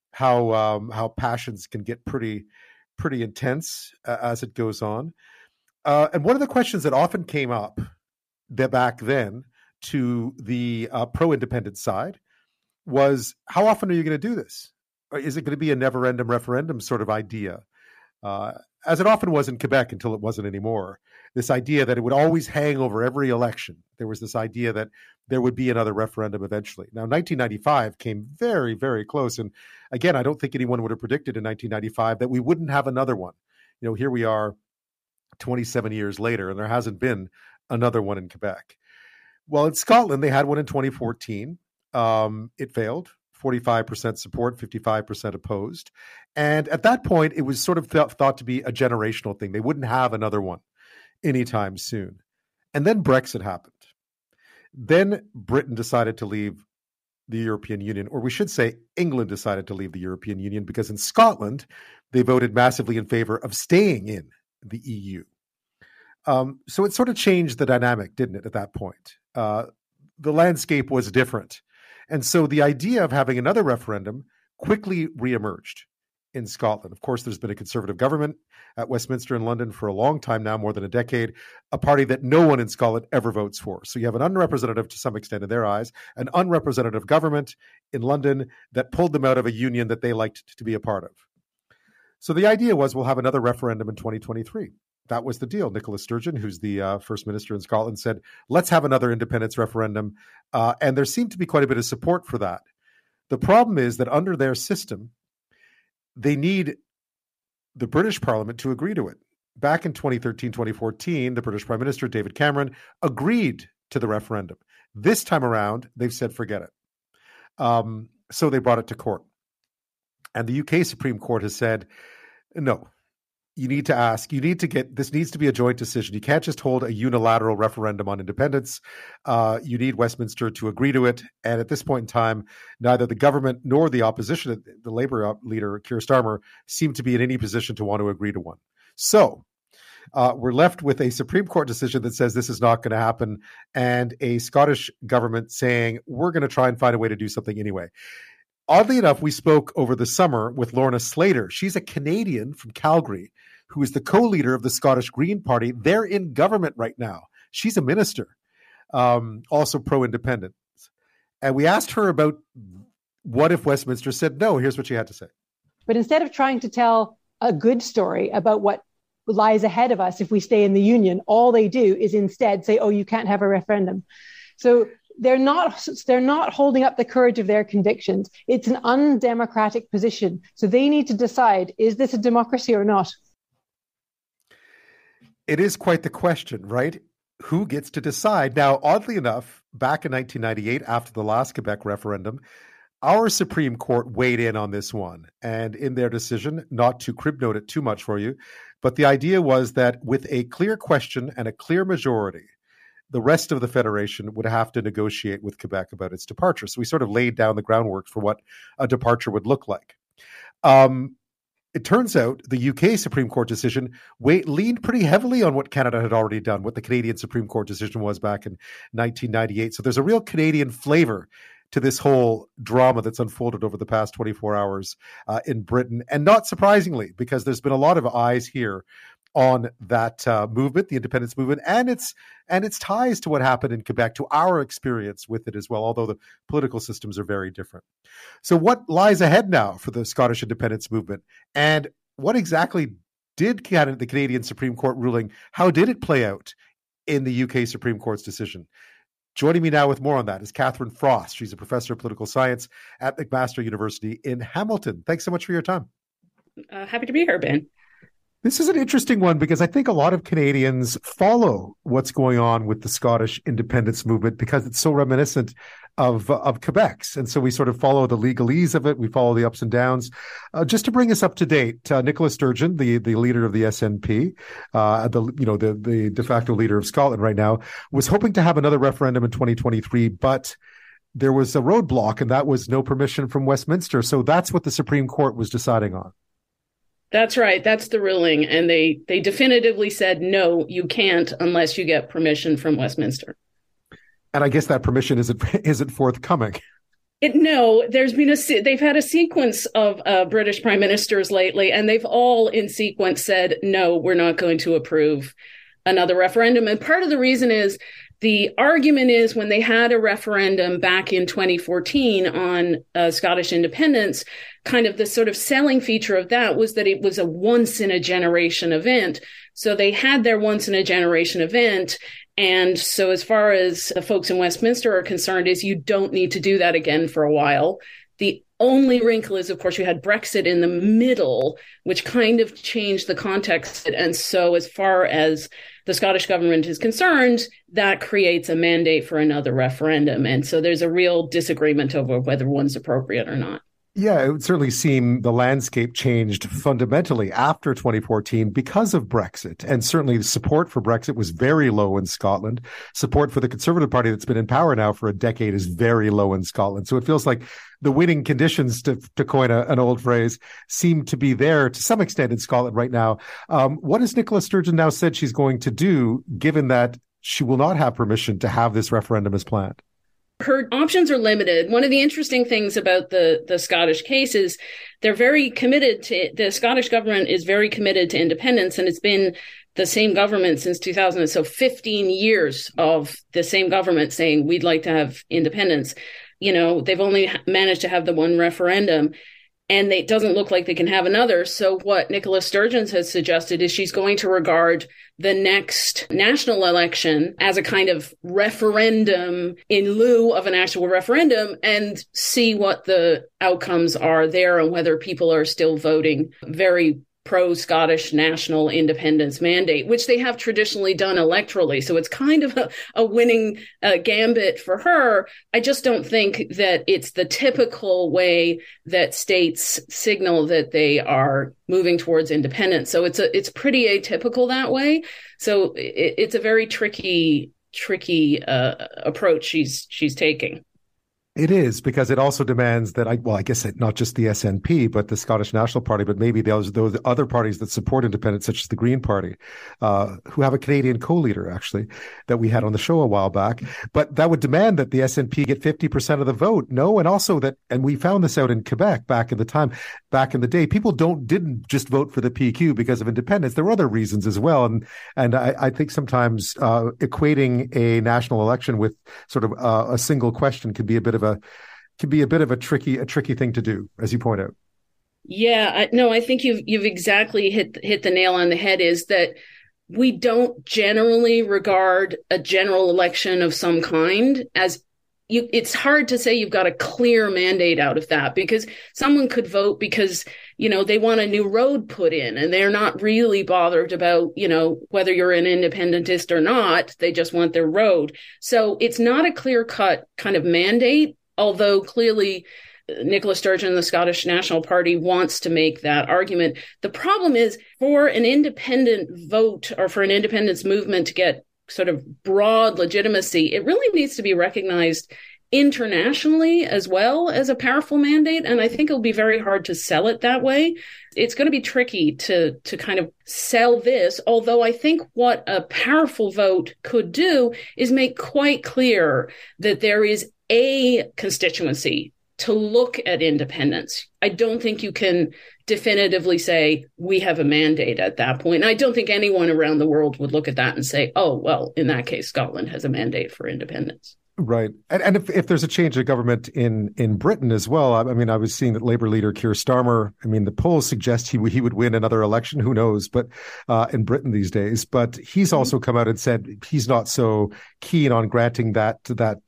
how passions can get pretty intense as it goes on. And one of the questions that often came up back then to the pro-independence side was, how often are you going to do this? Or is it going to be a never-ending referendum sort of idea? As it often was in Quebec until it wasn't anymore. This idea that it would always hang over every election. There was this idea that there would be another referendum eventually. Now, 1995 came very, very close. And again, I don't think anyone would have predicted in 1995 that we wouldn't have another one. You know, here we are 27 years later, and there hasn't been another one in Quebec. Well, in Scotland, they had one in 2014. It failed. 45% support, 55% opposed. And at that point, it was sort of thought to be a generational thing. They wouldn't have another one anytime soon. And then Brexit happened. Then Britain decided to leave the European Union, or we should say England decided to leave the European Union, because in Scotland, they voted massively in favor of staying in the EU. So it sort of changed the dynamic, didn't it, at that point? The landscape was different. And so the idea of having another referendum quickly reemerged in Scotland. Of course, there's been a Conservative government at Westminster in London for a long time now, more than a decade, a party that no one in Scotland ever votes for. So you have an unrepresentative, to some extent in their eyes, an unrepresentative government in London that pulled them out of a union that they liked to be a part of. So the idea was, we'll have another referendum in 2023. That was the deal. Nicola Sturgeon, who's the First Minister in Scotland, said, let's have another independence referendum. And there seemed to be quite a bit of support for that. The problem is that under their system, they need the British Parliament to agree to it. Back in 2013, 2014, the British Prime Minister, David Cameron, agreed to the referendum. This time around, they've said, forget it. So they brought it to court. And the UK Supreme Court has said, no. You need to ask, this needs to be a joint decision. You can't just hold a unilateral referendum on independence. You need Westminster to agree to it. And at this point in time, neither the government nor the opposition, the Labour leader, Keir Starmer, seem to be in any position to want to agree to one. So we're left with a Supreme Court decision that says this is not going to happen, and a Scottish government saying, we're going to try and find a way to do something anyway. Oddly enough, we spoke over the summer with Lorna Slater. She's a Canadian from Calgary who is the co-leader of the Scottish Green Party. They're in government right now. She's a minister, also pro-independence. And we asked her about what if Westminster said no. Here's what she had to say. But instead of trying to tell a good story about what lies ahead of us if we stay in the union, all they do is instead say, oh, you can't have a referendum. So they're not holding up the courage of their convictions. It's an undemocratic position. So they need to decide, is this a democracy or not? It is quite the question, right? Who gets to decide? Now, oddly enough, back in 1998, after the last Quebec referendum, our Supreme Court weighed in on this one. And in their decision, not to crib note it too much for you, but the idea was that with a clear question and a clear majority, the rest of the Federation would have to negotiate with Quebec about its departure. So we sort of laid down the groundwork for what a departure would look like. it turns out the UK Supreme Court decision leaned pretty heavily on what Canada had already done, what the Canadian Supreme Court decision was back in 1998. So there's a real Canadian flavor to this whole drama that's unfolded over the past 24 hours in Britain. And not surprisingly, because there's been a lot of eyes here on that movement, the independence movement, and its ties to what happened in Quebec, to our experience with it as well, although the political systems are very different. So what lies ahead now for the Scottish independence movement? And what exactly did the Canadian Supreme Court ruling, how did it play out in the UK Supreme Court's decision? Joining me now with more on that is Catherine Frost. She's a professor of political science at McMaster University in Hamilton. Thanks so much for your time. Happy to be here, Ben. This is an interesting one because I think a lot of Canadians follow what's going on with the Scottish independence movement because it's so reminiscent of Quebec's. And so we sort of follow the legalese of it. We follow the ups and downs. Just to bring us up to date, Nicola Sturgeon, the leader of the SNP, the de facto leader of Scotland right now, was hoping to have another referendum in 2023, but there was a roadblock, and that was no permission from Westminster. So that's what the Supreme Court was deciding on. That's right. That's the ruling. And they definitively said, no, you can't unless you get permission from Westminster. And I guess that permission isn't forthcoming. No, they've had a sequence of British prime ministers lately, and they've all in sequence said, no, we're not going to approve another referendum. And part of the reason is the argument is when they had a referendum back in 2014 on Scottish independence, kind of the sort of selling feature of that was that it was a once in a generation event. So they had their once in a generation event. And so as far as the folks in Westminster are concerned is you don't need to do that again for a while. The only wrinkle is, of course, you had Brexit in the middle, which kind of changed the context. And so as far as the Scottish government is concerned, that creates a mandate for another referendum. And so there's a real disagreement over whether one's appropriate or not. Yeah, it would certainly seem the landscape changed fundamentally after 2014 because of Brexit. And certainly the support for Brexit was very low in Scotland. Support for the Conservative Party that's been in power now for a decade is very low in Scotland. So it feels like the winning conditions, to coin an old phrase, seem to be there to some extent in Scotland right now. What has Nicola Sturgeon now said she's going to do, given that she will not have permission to have this referendum as planned? Her options are limited. One of the interesting things about the Scottish case is they're very committed to, the Scottish government is very committed to independence, and it's been the same government since 2000. So 15 years of the same government saying we'd like to have independence. You know, they've only managed to have the one referendum, and it doesn't look like they can have another. So what Nicola Sturgeon has suggested is she's going to regard the next national election as a kind of referendum in lieu of an actual referendum and see what the outcomes are there and whether people are still voting very pro-Scottish national independence mandate, which they have traditionally done electorally. So it's kind of a winning gambit for her. I just don't think that it's the typical way that states signal that they are moving towards independence. So it's pretty atypical that way. So it's a very tricky approach she's taking. It is, because it also demands that, I guess not just the SNP, but the Scottish National Party, but maybe those other parties that support independence, such as the Green Party, who have a Canadian co-leader, actually, that we had on the show a while back. But that would demand that the SNP get 50% of the vote. No, and also that, and we found this out in Quebec back in the day, people didn't just vote for the PQ because of independence. There were other reasons as well. And I think sometimes equating a national election with sort of a single question can be a bit of a tricky thing to do, as you point out. Yeah, I think you've exactly hit the nail on the head. Is that we don't generally regard a general election of some kind as it's hard to say you've got a clear mandate out of that, because someone could vote because, they want a new road put in and they're not really bothered about, whether you're an independentist or not. They just want their road. So it's not a clear cut kind of mandate, although clearly Nicola Sturgeon, the Scottish National Party, wants to make that argument. The problem is for an independent vote or for an independence movement to get sort of broad legitimacy, it really needs to be recognized internationally as well as a powerful mandate. And I think it'll be very hard to sell it that way. It's going to be tricky to kind of sell this, although I think what a powerful vote could do is make quite clear that there is a constituency to look at independence. I don't think you can definitively say we have a mandate at that point. And I don't think anyone around the world would look at that and say, oh, well, in that case, Scotland has a mandate for independence. Right. And if there's a change of government in Britain as well, I mean, I was seeing that Labour leader Keir Starmer, I mean, the polls suggest he would win another election. Who knows? But in Britain these days. But he's also come out and said he's not so keen on granting that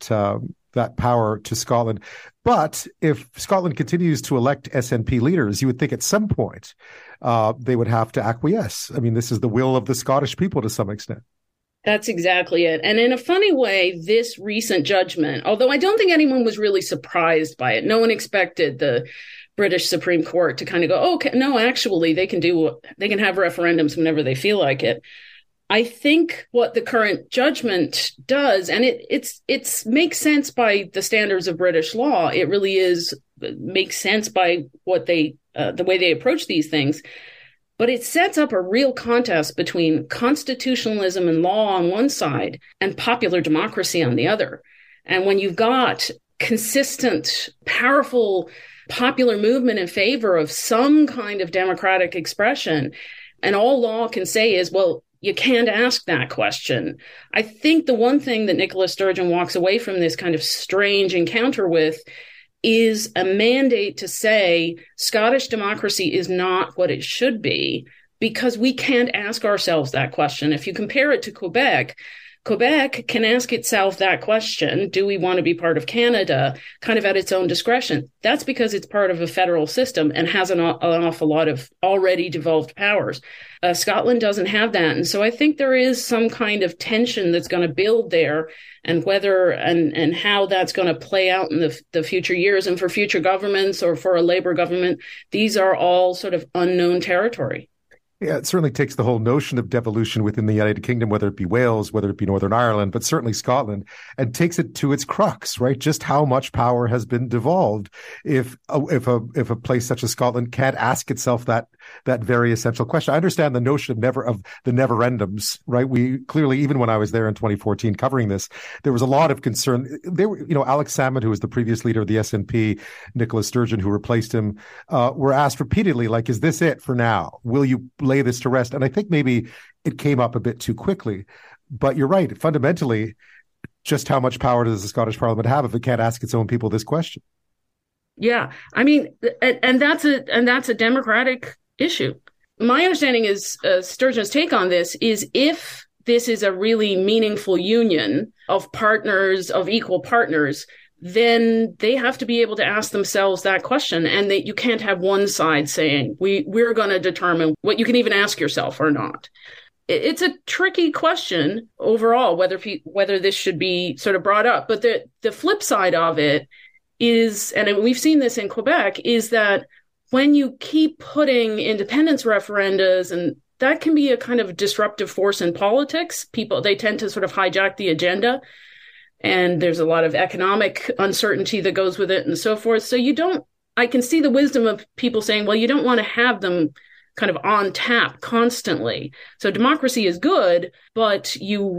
power to Scotland. But if Scotland continues to elect SNP leaders, you would think at some point they would have to acquiesce. I mean, this is the will of the Scottish people to some extent. That's exactly it. And in a funny way, this recent judgment, although I don't think anyone was really surprised by it, no one expected the British Supreme Court to kind of go, oh, okay, no, actually, they can have referendums whenever they feel like it. I think what the current judgment does, and it makes sense by the standards of British law. It really makes sense by what the way they approach these things. But it sets up a real contest between constitutionalism and law on one side and popular democracy on the other. And when you've got consistent, powerful popular movement in favor of some kind of democratic expression, and all law can say is, well, you can't ask that question. I think the one thing that Nicola Sturgeon walks away from this kind of strange encounter with is a mandate to say Scottish democracy is not what it should be, because we can't ask ourselves that question. If you compare it to Quebec, Quebec can ask itself that question, do we want to be part of Canada, kind of at its own discretion? That's because it's part of a federal system and has an awful lot of already devolved powers. Scotland doesn't have that. And so I think there is some kind of tension that's going to build there, and whether and how that's going to play out in the future years. And for future governments or for a Labour government, these are all sort of unknown territory. Yeah, it certainly takes the whole notion of devolution within the United Kingdom, whether it be Wales, whether it be Northern Ireland, but certainly Scotland, and takes it to its crux, right? Just how much power has been devolved if a place such as Scotland can't ask itself that very essential question. I understand the notion of the never-endums, right? We clearly, even when I was there in 2014 covering this, there was a lot of concern. There were, Alex Salmond, who was the previous leader of the SNP, Nicola Sturgeon, who replaced him, were asked repeatedly, like, is this it for now? Will you lay this to rest? And I think maybe it came up a bit too quickly. But you're right. Fundamentally, just how much power does the Scottish Parliament have if it can't ask its own people this question? Yeah, I mean, and that's a democratic issue. My understanding is Sturgeon's take on this is, if this is a really meaningful union of partners, of equal partners, then they have to be able to ask themselves that question, and that you can't have one side saying we're going to determine what you can even ask yourself or not. It's a tricky question overall, whether this should be sort of brought up. But the flip side of it is, and we've seen this in Quebec, is that when you keep putting independence referendas, and that can be a kind of disruptive force in politics, they tend to sort of hijack the agenda. And there's a lot of economic uncertainty that goes with it and so forth. So I can see the wisdom of people saying, well, you don't want to have them kind of on tap constantly. So democracy is good, but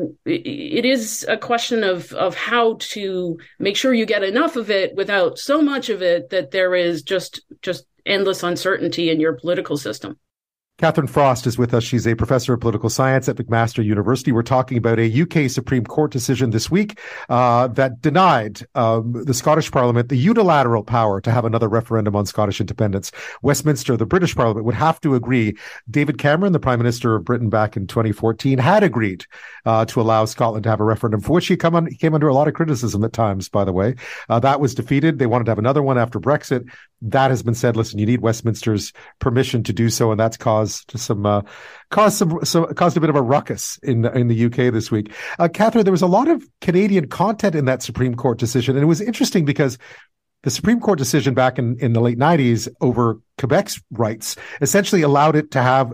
it is a question of how to make sure you get enough of it without so much of it that there is just endless uncertainty in your political system. Catherine Frost is with us. She's a professor of political science at McMaster University. We're talking about a UK Supreme Court decision this week that denied the Scottish Parliament the unilateral power to have another referendum on Scottish independence. Westminster, the British Parliament, would have to agree. David Cameron, the Prime Minister of Britain back in 2014, had agreed to allow Scotland to have a referendum, for which he came under a lot of criticism at times, by the way. That was defeated. They wanted to have another one after Brexit. That has been said, listen, you need Westminster's permission to do so, and that's caused a bit of a ruckus in the UK this week. Catherine, there was a lot of Canadian content in that Supreme Court decision, and it was interesting because the Supreme Court decision back in the late 90s over Quebec's rights, essentially allowed it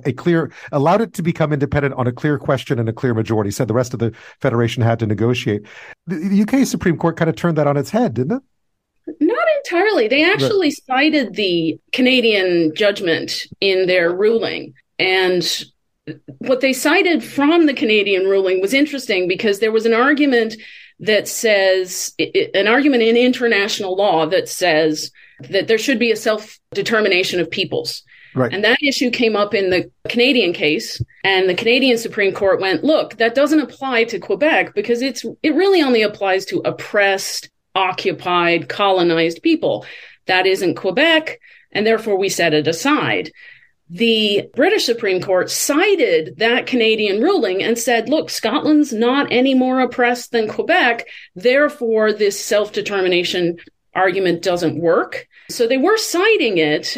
to become independent on a clear question and a clear majority, said the rest of the Federation had to negotiate. The UK Supreme Court kind of turned that on its head, didn't it? Not entirely. They actually cited the Canadian judgment in their ruling. And what they cited from the Canadian ruling was interesting because there was an argument that says, an argument in international law that says that there should be a self-determination of peoples. Right. And that issue came up in the Canadian case, and the Canadian Supreme Court went, look, that doesn't apply to Quebec because it really only applies to oppressed, occupied, colonized people. That isn't Quebec, and therefore we set it aside. The British Supreme Court cited that Canadian ruling and said, look, Scotland's not any more oppressed than Quebec, therefore this self-determination argument doesn't work. So they were citing it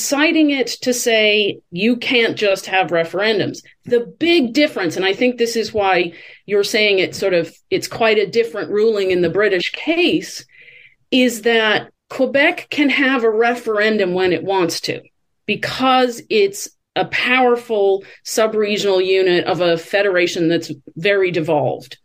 to say you can't just have referendums. The big difference, and I think this is why you're saying it's quite a different ruling in the British case, is that Quebec can have a referendum when it wants to, because it's a powerful sub-regional unit of a federation that's very devolved.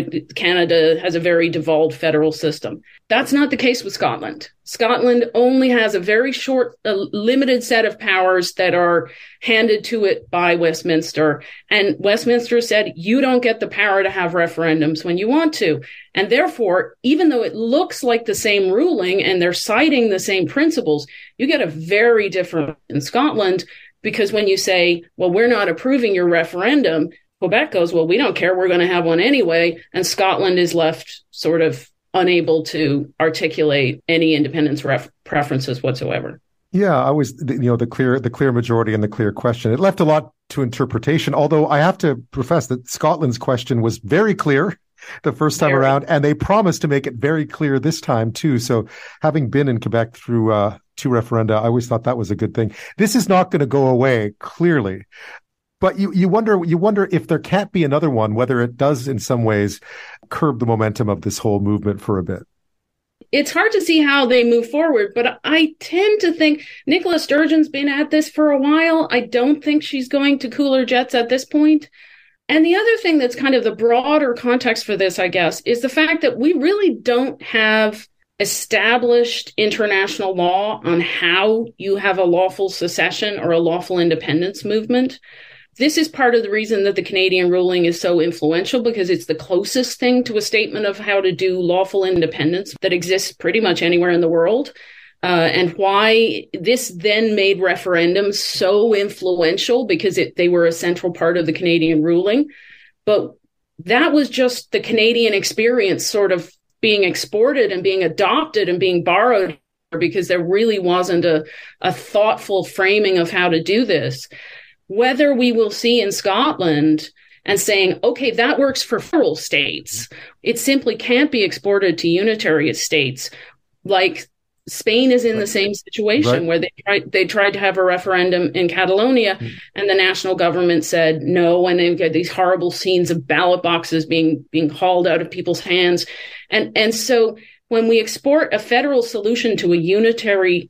Canada has a very devolved federal system. That's not the case with Scotland. Scotland only has a very limited set of powers that are handed to it by Westminster. And Westminster said, you don't get the power to have referendums when you want to. And therefore, even though it looks like the same ruling and they're citing the same principles, you get a very different in Scotland, because when you say, well, we're not approving your referendum, Quebec goes, well, we don't care. We're going to have one anyway. And Scotland is left sort of unable to articulate any independence preferences whatsoever. Yeah, I was, the clear majority and the clear question. It left a lot to interpretation, although I have to profess that Scotland's question was very clear the first time around, and they promised to make it very clear this time too. So having been in Quebec through two referenda, I always thought that was a good thing. This is not going to go away, clearly. But you wonder if there can't be another one, whether it does in some ways curb the momentum of this whole movement for a bit. It's hard to see how they move forward, but I tend to think Nicola Sturgeon's been at this for a while. I don't think she's going to cooler jets at this point. And the other thing that's kind of the broader context for this, I guess, is the fact that we really don't have established international law on how you have a lawful secession or a lawful independence movement. This is part of the reason that the Canadian ruling is so influential, because it's the closest thing to a statement of how to do lawful independence that exists pretty much anywhere in the world. And why this then made referendums so influential, because they were a central part of the Canadian ruling. But that was just the Canadian experience sort of being exported and being adopted and being borrowed, because there really wasn't a thoughtful framing of how to do this. Whether we will see in Scotland and saying, okay, that works for federal states, it simply can't be exported to unitary states. Like Spain is in the same situation, where they tried to have a referendum in Catalonia, and the national government said no, and they've got these horrible scenes of ballot boxes being hauled out of people's hands. And so when we export a federal solution to a unitary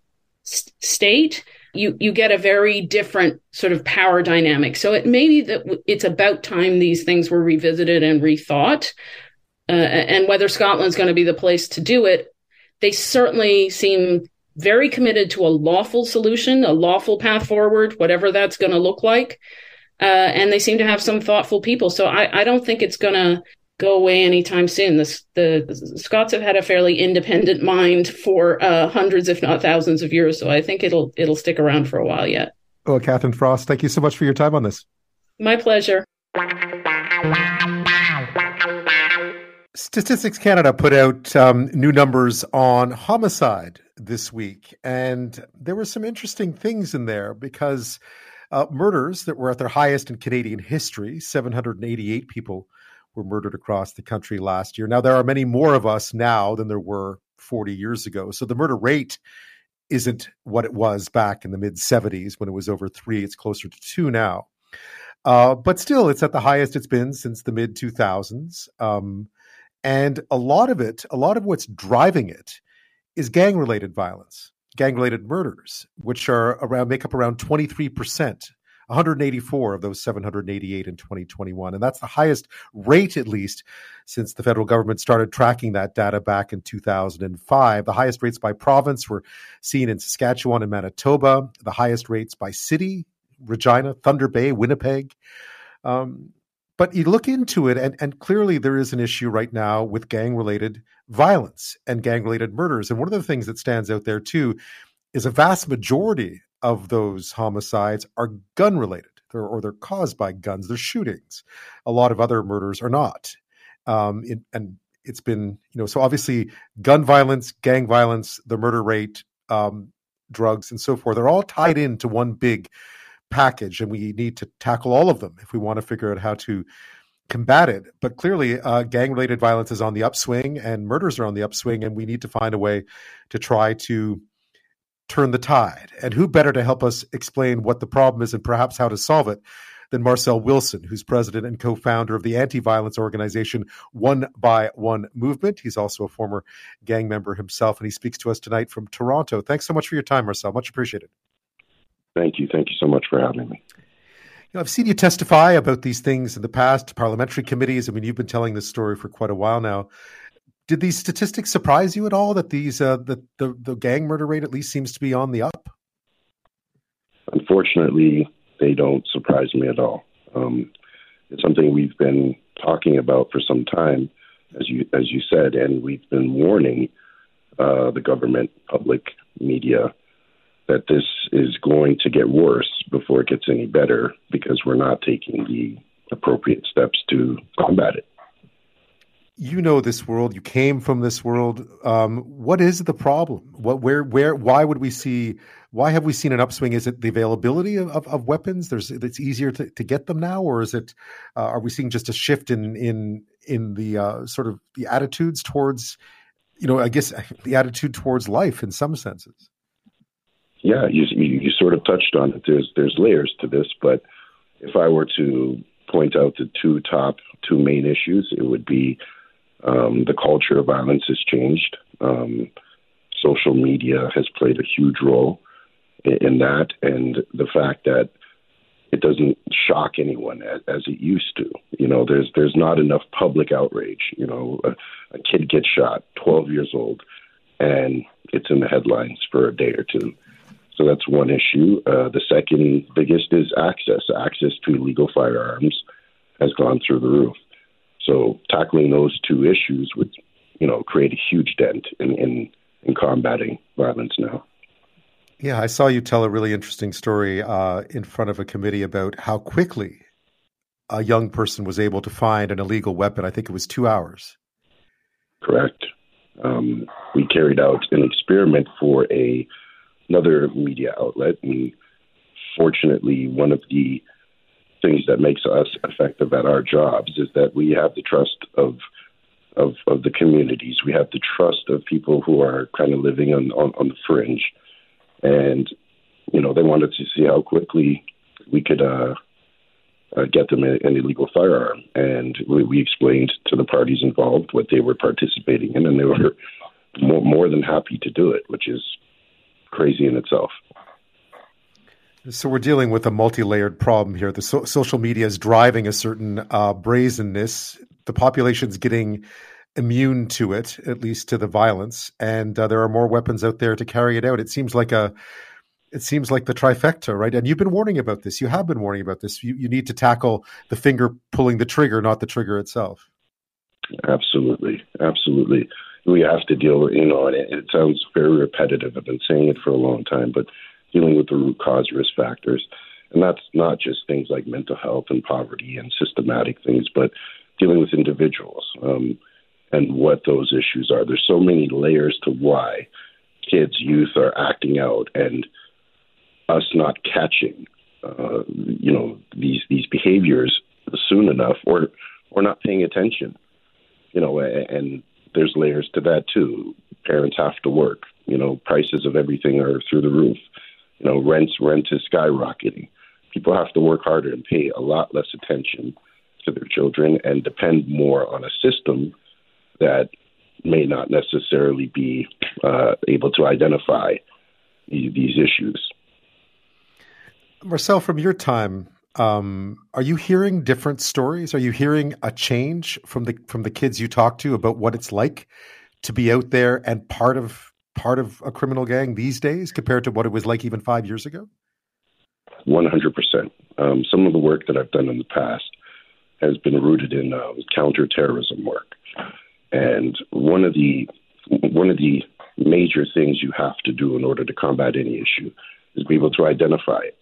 state, you get a very different sort of power dynamic. So it may be that it's about time these things were revisited and rethought. And whether Scotland's going to be the place to do it, they certainly seem very committed to a lawful solution, a lawful path forward, whatever that's going to look like. And they seem to have some thoughtful people. So I don't think it's going to go away anytime soon. The Scots have had a fairly independent mind for hundreds, if not thousands of years. So I think it'll stick around for a while yet. Well, Catherine Frost, thank you so much for your time on this. My pleasure. Statistics Canada put out new numbers on homicide this week, and there were some interesting things in there, because murders that were at their highest in Canadian history, 788 people were murdered across the country last year. Now, there are many more of us now than there were 40 years ago. So the murder rate isn't what it was back in the mid-70s when it was over 3. It's closer to 2 now. But still, it's at the highest it's been since the mid-2000s. And a lot of what's driving it is gang-related violence. gang-related murders, which make up around 23%. 184 of those 788 in 2021. And that's the highest rate, at least, since the federal government started tracking that data back in 2005. The highest rates by province were seen in Saskatchewan and Manitoba. The highest rates by city, Regina, Thunder Bay, Winnipeg. But you look into it, and clearly there is an issue right now with gang-related violence and gang-related murders. And one of the things that stands out there, too, is a vast majority of those homicides are gun-related, or they're caused by guns. They're shootings. A lot of other murders are not. And it's been, so obviously gun violence, gang violence, the murder rate, drugs, and so forth, they're all tied into one big package, and we need to tackle all of them if we want to figure out how to combat it. But clearly, gang-related violence is on the upswing, and murders are on the upswing, and we need to find a way to try to turn the tide. And who better to help us explain what the problem is and perhaps how to solve it than Marcel Wilson, who's president and co-founder of the anti-violence organization One by One Movement. He's also a former gang member himself, and he speaks to us tonight from Toronto. Thanks so much for your time, Marcel. Much appreciated. Thank you. Thank you so much for having me. I've seen you testify about these things in the past, parliamentary committees. I mean, you've been telling this story for quite a while now. Did these statistics surprise you at all, that these the gang murder rate at least seems to be on the up? Unfortunately, they don't surprise me at all. It's something we've been talking about for some time, as you said, and we've been warning the government, public, media, that this is going to get worse before it gets any better because we're not taking the appropriate steps to combat it. You know this world. You came from this world. What is the problem? Why have we seen an upswing? Is it the availability of weapons? It's easier to get them now, or is it? Are we seeing just a shift in the sort of the attitudes towards, I guess the attitude towards life in some senses? Yeah, you sort of touched on it. There's layers to this, but if I were to point out the two main issues, it would be the culture of violence has changed. Social media has played a huge role in that, and the fact that it doesn't shock anyone as it used to. There's not enough public outrage. A kid gets shot, 12 years old, and it's in the headlines for a day or two. So that's one issue. The second biggest is access. Access to legal firearms has gone through the roof. So tackling those two issues would, create a huge dent in combating violence now. Yeah, I saw you tell a really interesting story in front of a committee about how quickly a young person was able to find an illegal weapon. I think it was 2 hours. Correct. We carried out an experiment for another media outlet, and fortunately, one of the things that makes us effective at our jobs is that we have the trust of the communities. We have the trust of people who are kind of living on the fringe, and they wanted to see how quickly we could get them an illegal firearm, and we explained to the parties involved what they were participating in, and they were more than happy to do it, which is crazy in itself. So we're dealing with a multi-layered problem here. The social media is driving a certain brazenness. The population's getting immune to it, at least to the violence, and there are more weapons out there to carry it out. It seems like the trifecta, right? And you've been warning about this. You have been warning about this. You need to tackle the finger pulling the trigger, not the trigger itself. Absolutely. We have to deal, and it sounds very repetitive. I've been saying it for a long time, but dealing with the root cause risk factors. And that's not just things like mental health and poverty and systematic things, but dealing with individuals and what those issues are. There's so many layers to why kids, youth are acting out, and us not catching, these behaviors soon enough, or not paying attention, and there's layers to that too. Parents have to work. Prices of everything are through the roof. Rent is skyrocketing. People have to work harder and pay a lot less attention to their children and depend more on a system that may not necessarily be able to identify these issues. Marcel, from your time, are you hearing different stories? Are you hearing a change from the kids you talk to about what it's like to be out there and part of a criminal gang these days compared to what it was like even 5 years ago? 100%. Some of the work that I've done in the past has been rooted in counterterrorism work, and one of the major things you have to do in order to combat any issue is be able to identify it.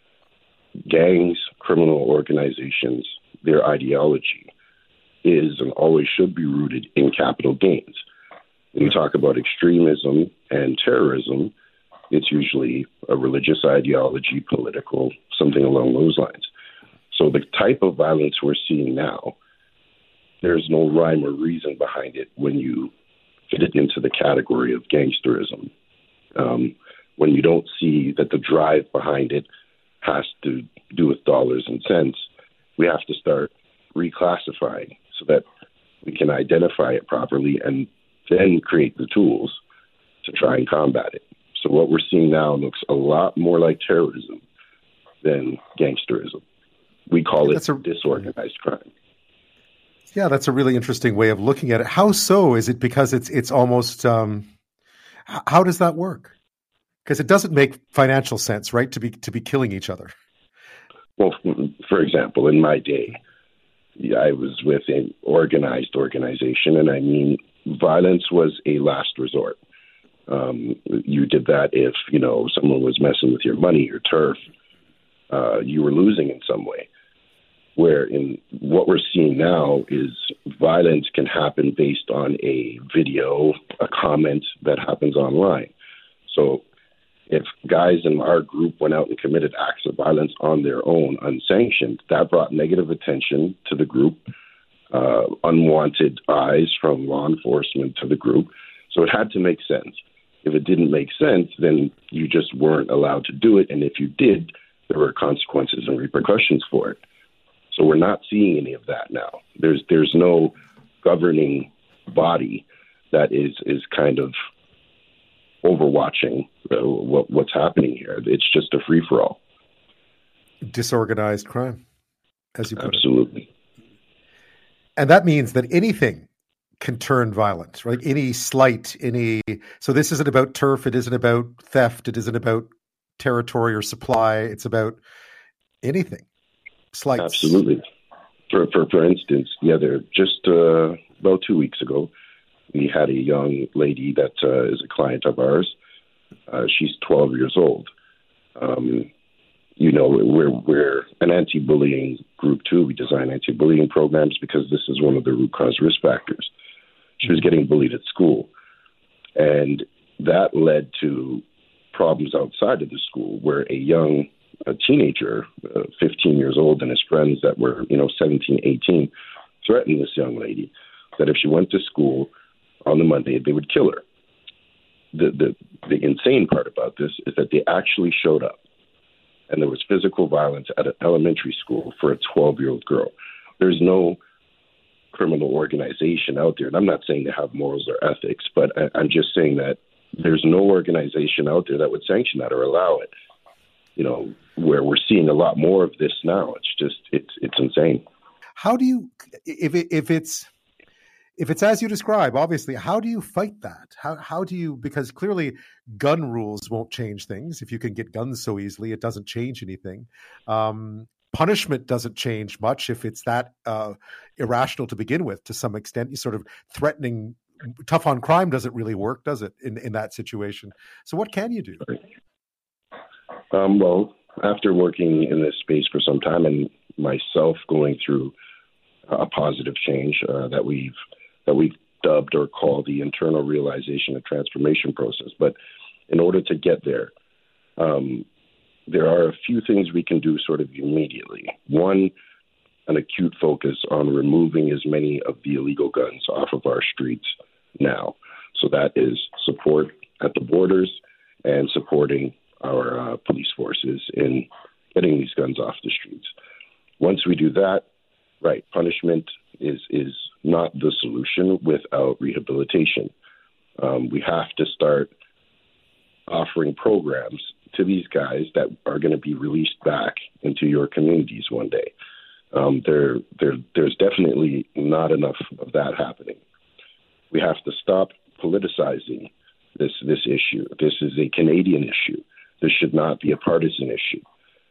Gangs, criminal organizations, their ideology is and always should be rooted in capital gains. When you talk about extremism and terrorism, it's usually a religious ideology, political, something along those lines. So the type of violence we're seeing now, there's no rhyme or reason behind it when you fit it into the category of gangsterism. When you don't see that the drive behind it has to do with dollars and cents, we have to start reclassifying so that we can identify it properly and then create the tools to try and combat it. So what we're seeing now looks a lot more like terrorism than gangsterism. We call it disorganized crime. Yeah, that's a really interesting way of looking at it. How so? Is it because it's almost how does that work? Because it doesn't make financial sense, right? To be killing each other. Well, for example, in my day, I was with an organized organization, and I mean, violence was a last resort. You did that if, someone was messing with your money, your turf, you were losing in some way. Where in what we're seeing now is violence can happen based on a video, a comment that happens online. So if guys in our group went out and committed acts of violence on their own, unsanctioned, that brought negative attention to the group, unwanted eyes from law enforcement to the group. So it had to make sense. If it didn't make sense, then you just weren't allowed to do it. And if you did, there were consequences and repercussions for it. So we're not seeing any of that now. There's no governing body that is kind of overwatching what's happening here. It's just a free-for-all. Disorganized crime, as you put it. Absolutely. And that means that anything can turn violent, right? Any slight, so this isn't about turf, it isn't about theft, it isn't about territory or supply, it's about anything. Slights. Absolutely. For instance, just about 2 weeks ago, we had a young lady that is a client of ours. She's 12 years old. We're an anti-bullying group too. We design anti-bullying programs because this is one of the root cause risk factors. She was getting bullied at school, and that led to problems outside of the school where a teenager, 15 years old, and his friends that were, 17, 18, threatened this young lady that if she went to school on the Monday, they would kill her. The insane part about this is that they actually showed up, and there was physical violence at an elementary school for a 12-year-old girl. There's no criminal organization out there, and I'm not saying they have morals or ethics, but I'm just saying that there's no organization out there that would sanction that or allow it. Where we're seeing a lot more of this now. It's insane. How do you, if it's as you describe, obviously, how do you fight that? How do you, because clearly gun rules won't change things. If you can get guns so easily, it doesn't change anything. Punishment doesn't change much if it's that irrational to begin with. To some extent, you sort of threatening, tough on crime doesn't really work, does it, in that situation? So what can you do? Well, after working in this space for some time and myself going through a positive change that we've dubbed or called the internal realization and transformation process. But in order to get there, there are a few things we can do sort of immediately. One, an acute focus on removing as many of the illegal guns off of our streets now. So that is support at the borders and supporting our police forces in getting these guns off the streets. Once we do that, right, punishment is not the solution without rehabilitation. We have to start offering programs to these guys that are going to be released back into your communities one day. There's definitely not enough of that happening. We have to stop politicizing this issue. This is a Canadian issue. This should not be a partisan issue.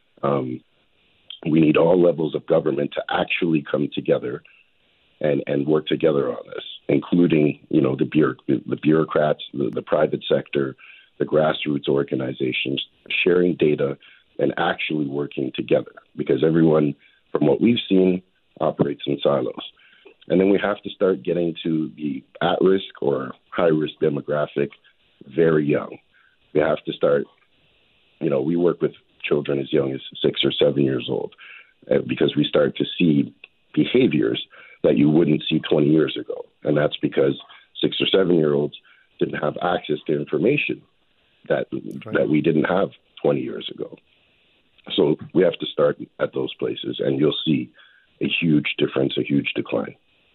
We need all levels of government to actually come together and work together on this, including, the bureaucrats, the private sector, the grassroots organizations, sharing data and actually working together, because everyone, from what we've seen, operates in silos. And then we have to start getting to the at-risk or high-risk demographic very young. We have to start, we work with children as young as 6 or 7 years old, because we start to see behaviors that you wouldn't see 20 years ago. And that's because 6 or 7-year-olds didn't have access to information that we didn't have 20 years ago. So we have to start at those places, and you'll see a huge difference, a huge decline.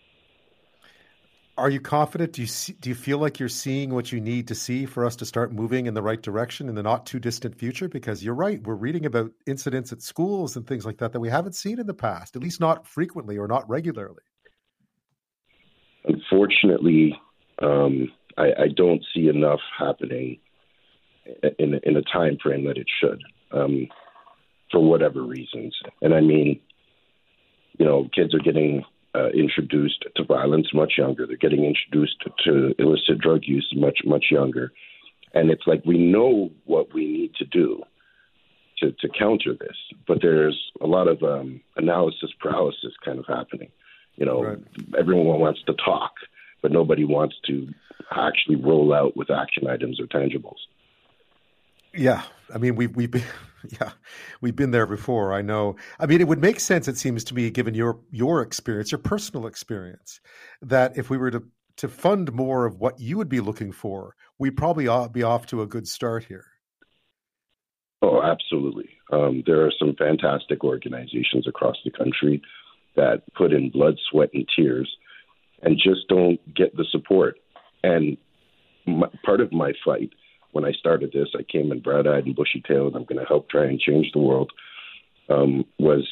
Are you confident? Do you feel like you're seeing what you need to see for us to start moving in the right direction in the not too distant future? Because you're right, we're reading about incidents at schools and things like that we haven't seen in the past, at least not frequently or not regularly. Unfortunately, I don't see enough happening in a time frame that it should, for whatever reasons. And I mean, kids are getting introduced to violence much younger. They're getting introduced to illicit drug use much, much younger. And it's like we know what we need to do to counter this, but there's a lot of analysis paralysis kind of happening. Right. Everyone wants to talk, but nobody wants to actually roll out with action items or tangibles. Yeah, I mean, we've been there before. I know. I mean, it would make sense, it seems to me, given your experience, your personal experience, that if we were to fund more of what you would be looking for, we'd probably be off to a good start here. Oh, absolutely. There are some fantastic organizations across the country that put in blood, sweat, and tears and just don't get the support. And part of my fight, when I started this, I came in bright-eyed and bushy-tailed, I'm going to help try and change the world, was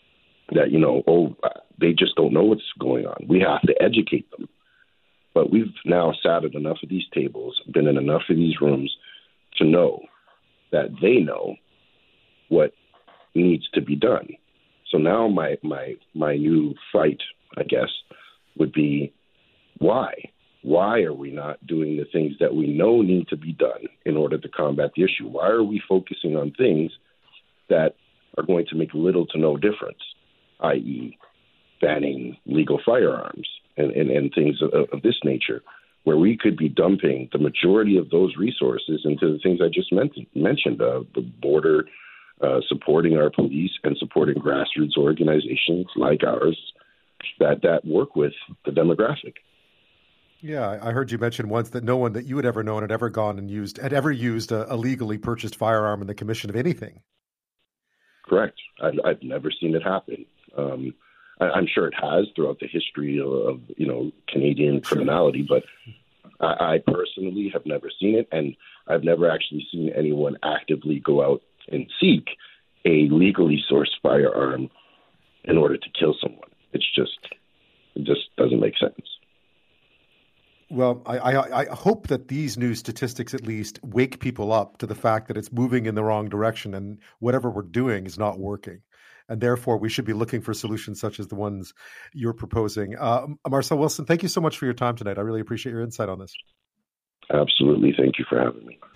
that, they just don't know what's going on. We have to educate them. But we've now sat at enough of these tables, been in enough of these rooms to know that they know what needs to be done. So now my new fight, I guess, would be why? Why are we not doing the things that we know need to be done in order to combat the issue? Why are we focusing on things that are going to make little to no difference, i.e. banning legal firearms and things of this nature, where we could be dumping the majority of those resources into the things I just mentioned, the border, supporting our police and supporting grassroots organizations like ours that work with the demographic. Yeah, I heard you mention once that no one that you had ever known had ever used a legally purchased firearm in the commission of anything. Correct. I've never seen it happen. I'm sure it has throughout the history of Canadian criminality, but I personally have never seen it, and I've never actually seen anyone actively go out and seek a legally sourced firearm in order to kill someone. It just doesn't make sense. Well, I hope that these new statistics at least wake people up to the fact that it's moving in the wrong direction and whatever we're doing is not working. And therefore, we should be looking for solutions such as the ones you're proposing. Marcel Wilson, thank you so much for your time tonight. I really appreciate your insight on this. Absolutely. Thank you for having me.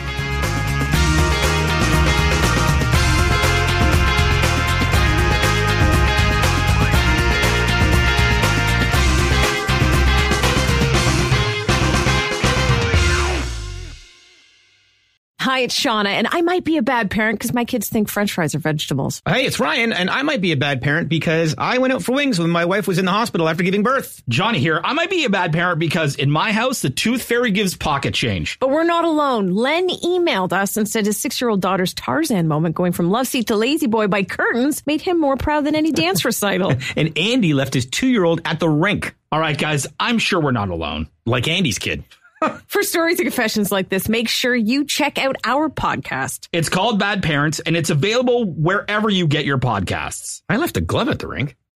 Hi, it's Shauna, and I might be a bad parent because my kids think French fries are vegetables. Hey, it's Ryan, and I might be a bad parent because I went out for wings when my wife was in the hospital after giving birth. Johnny here. I might be a bad parent because in my house, the tooth fairy gives pocket change. But we're not alone. Len emailed us and said his 6-year-old daughter's Tarzan moment going from love seat to lazy boy by curtains made him more proud than any dance recital. And Andy left his 2-year-old at the rink. All right, guys, I'm sure we're not alone. Like Andy's kid. For stories and confessions like this, make sure you check out our podcast. It's called Bad Parents, and it's available wherever you get your podcasts. I left a glove at the rink.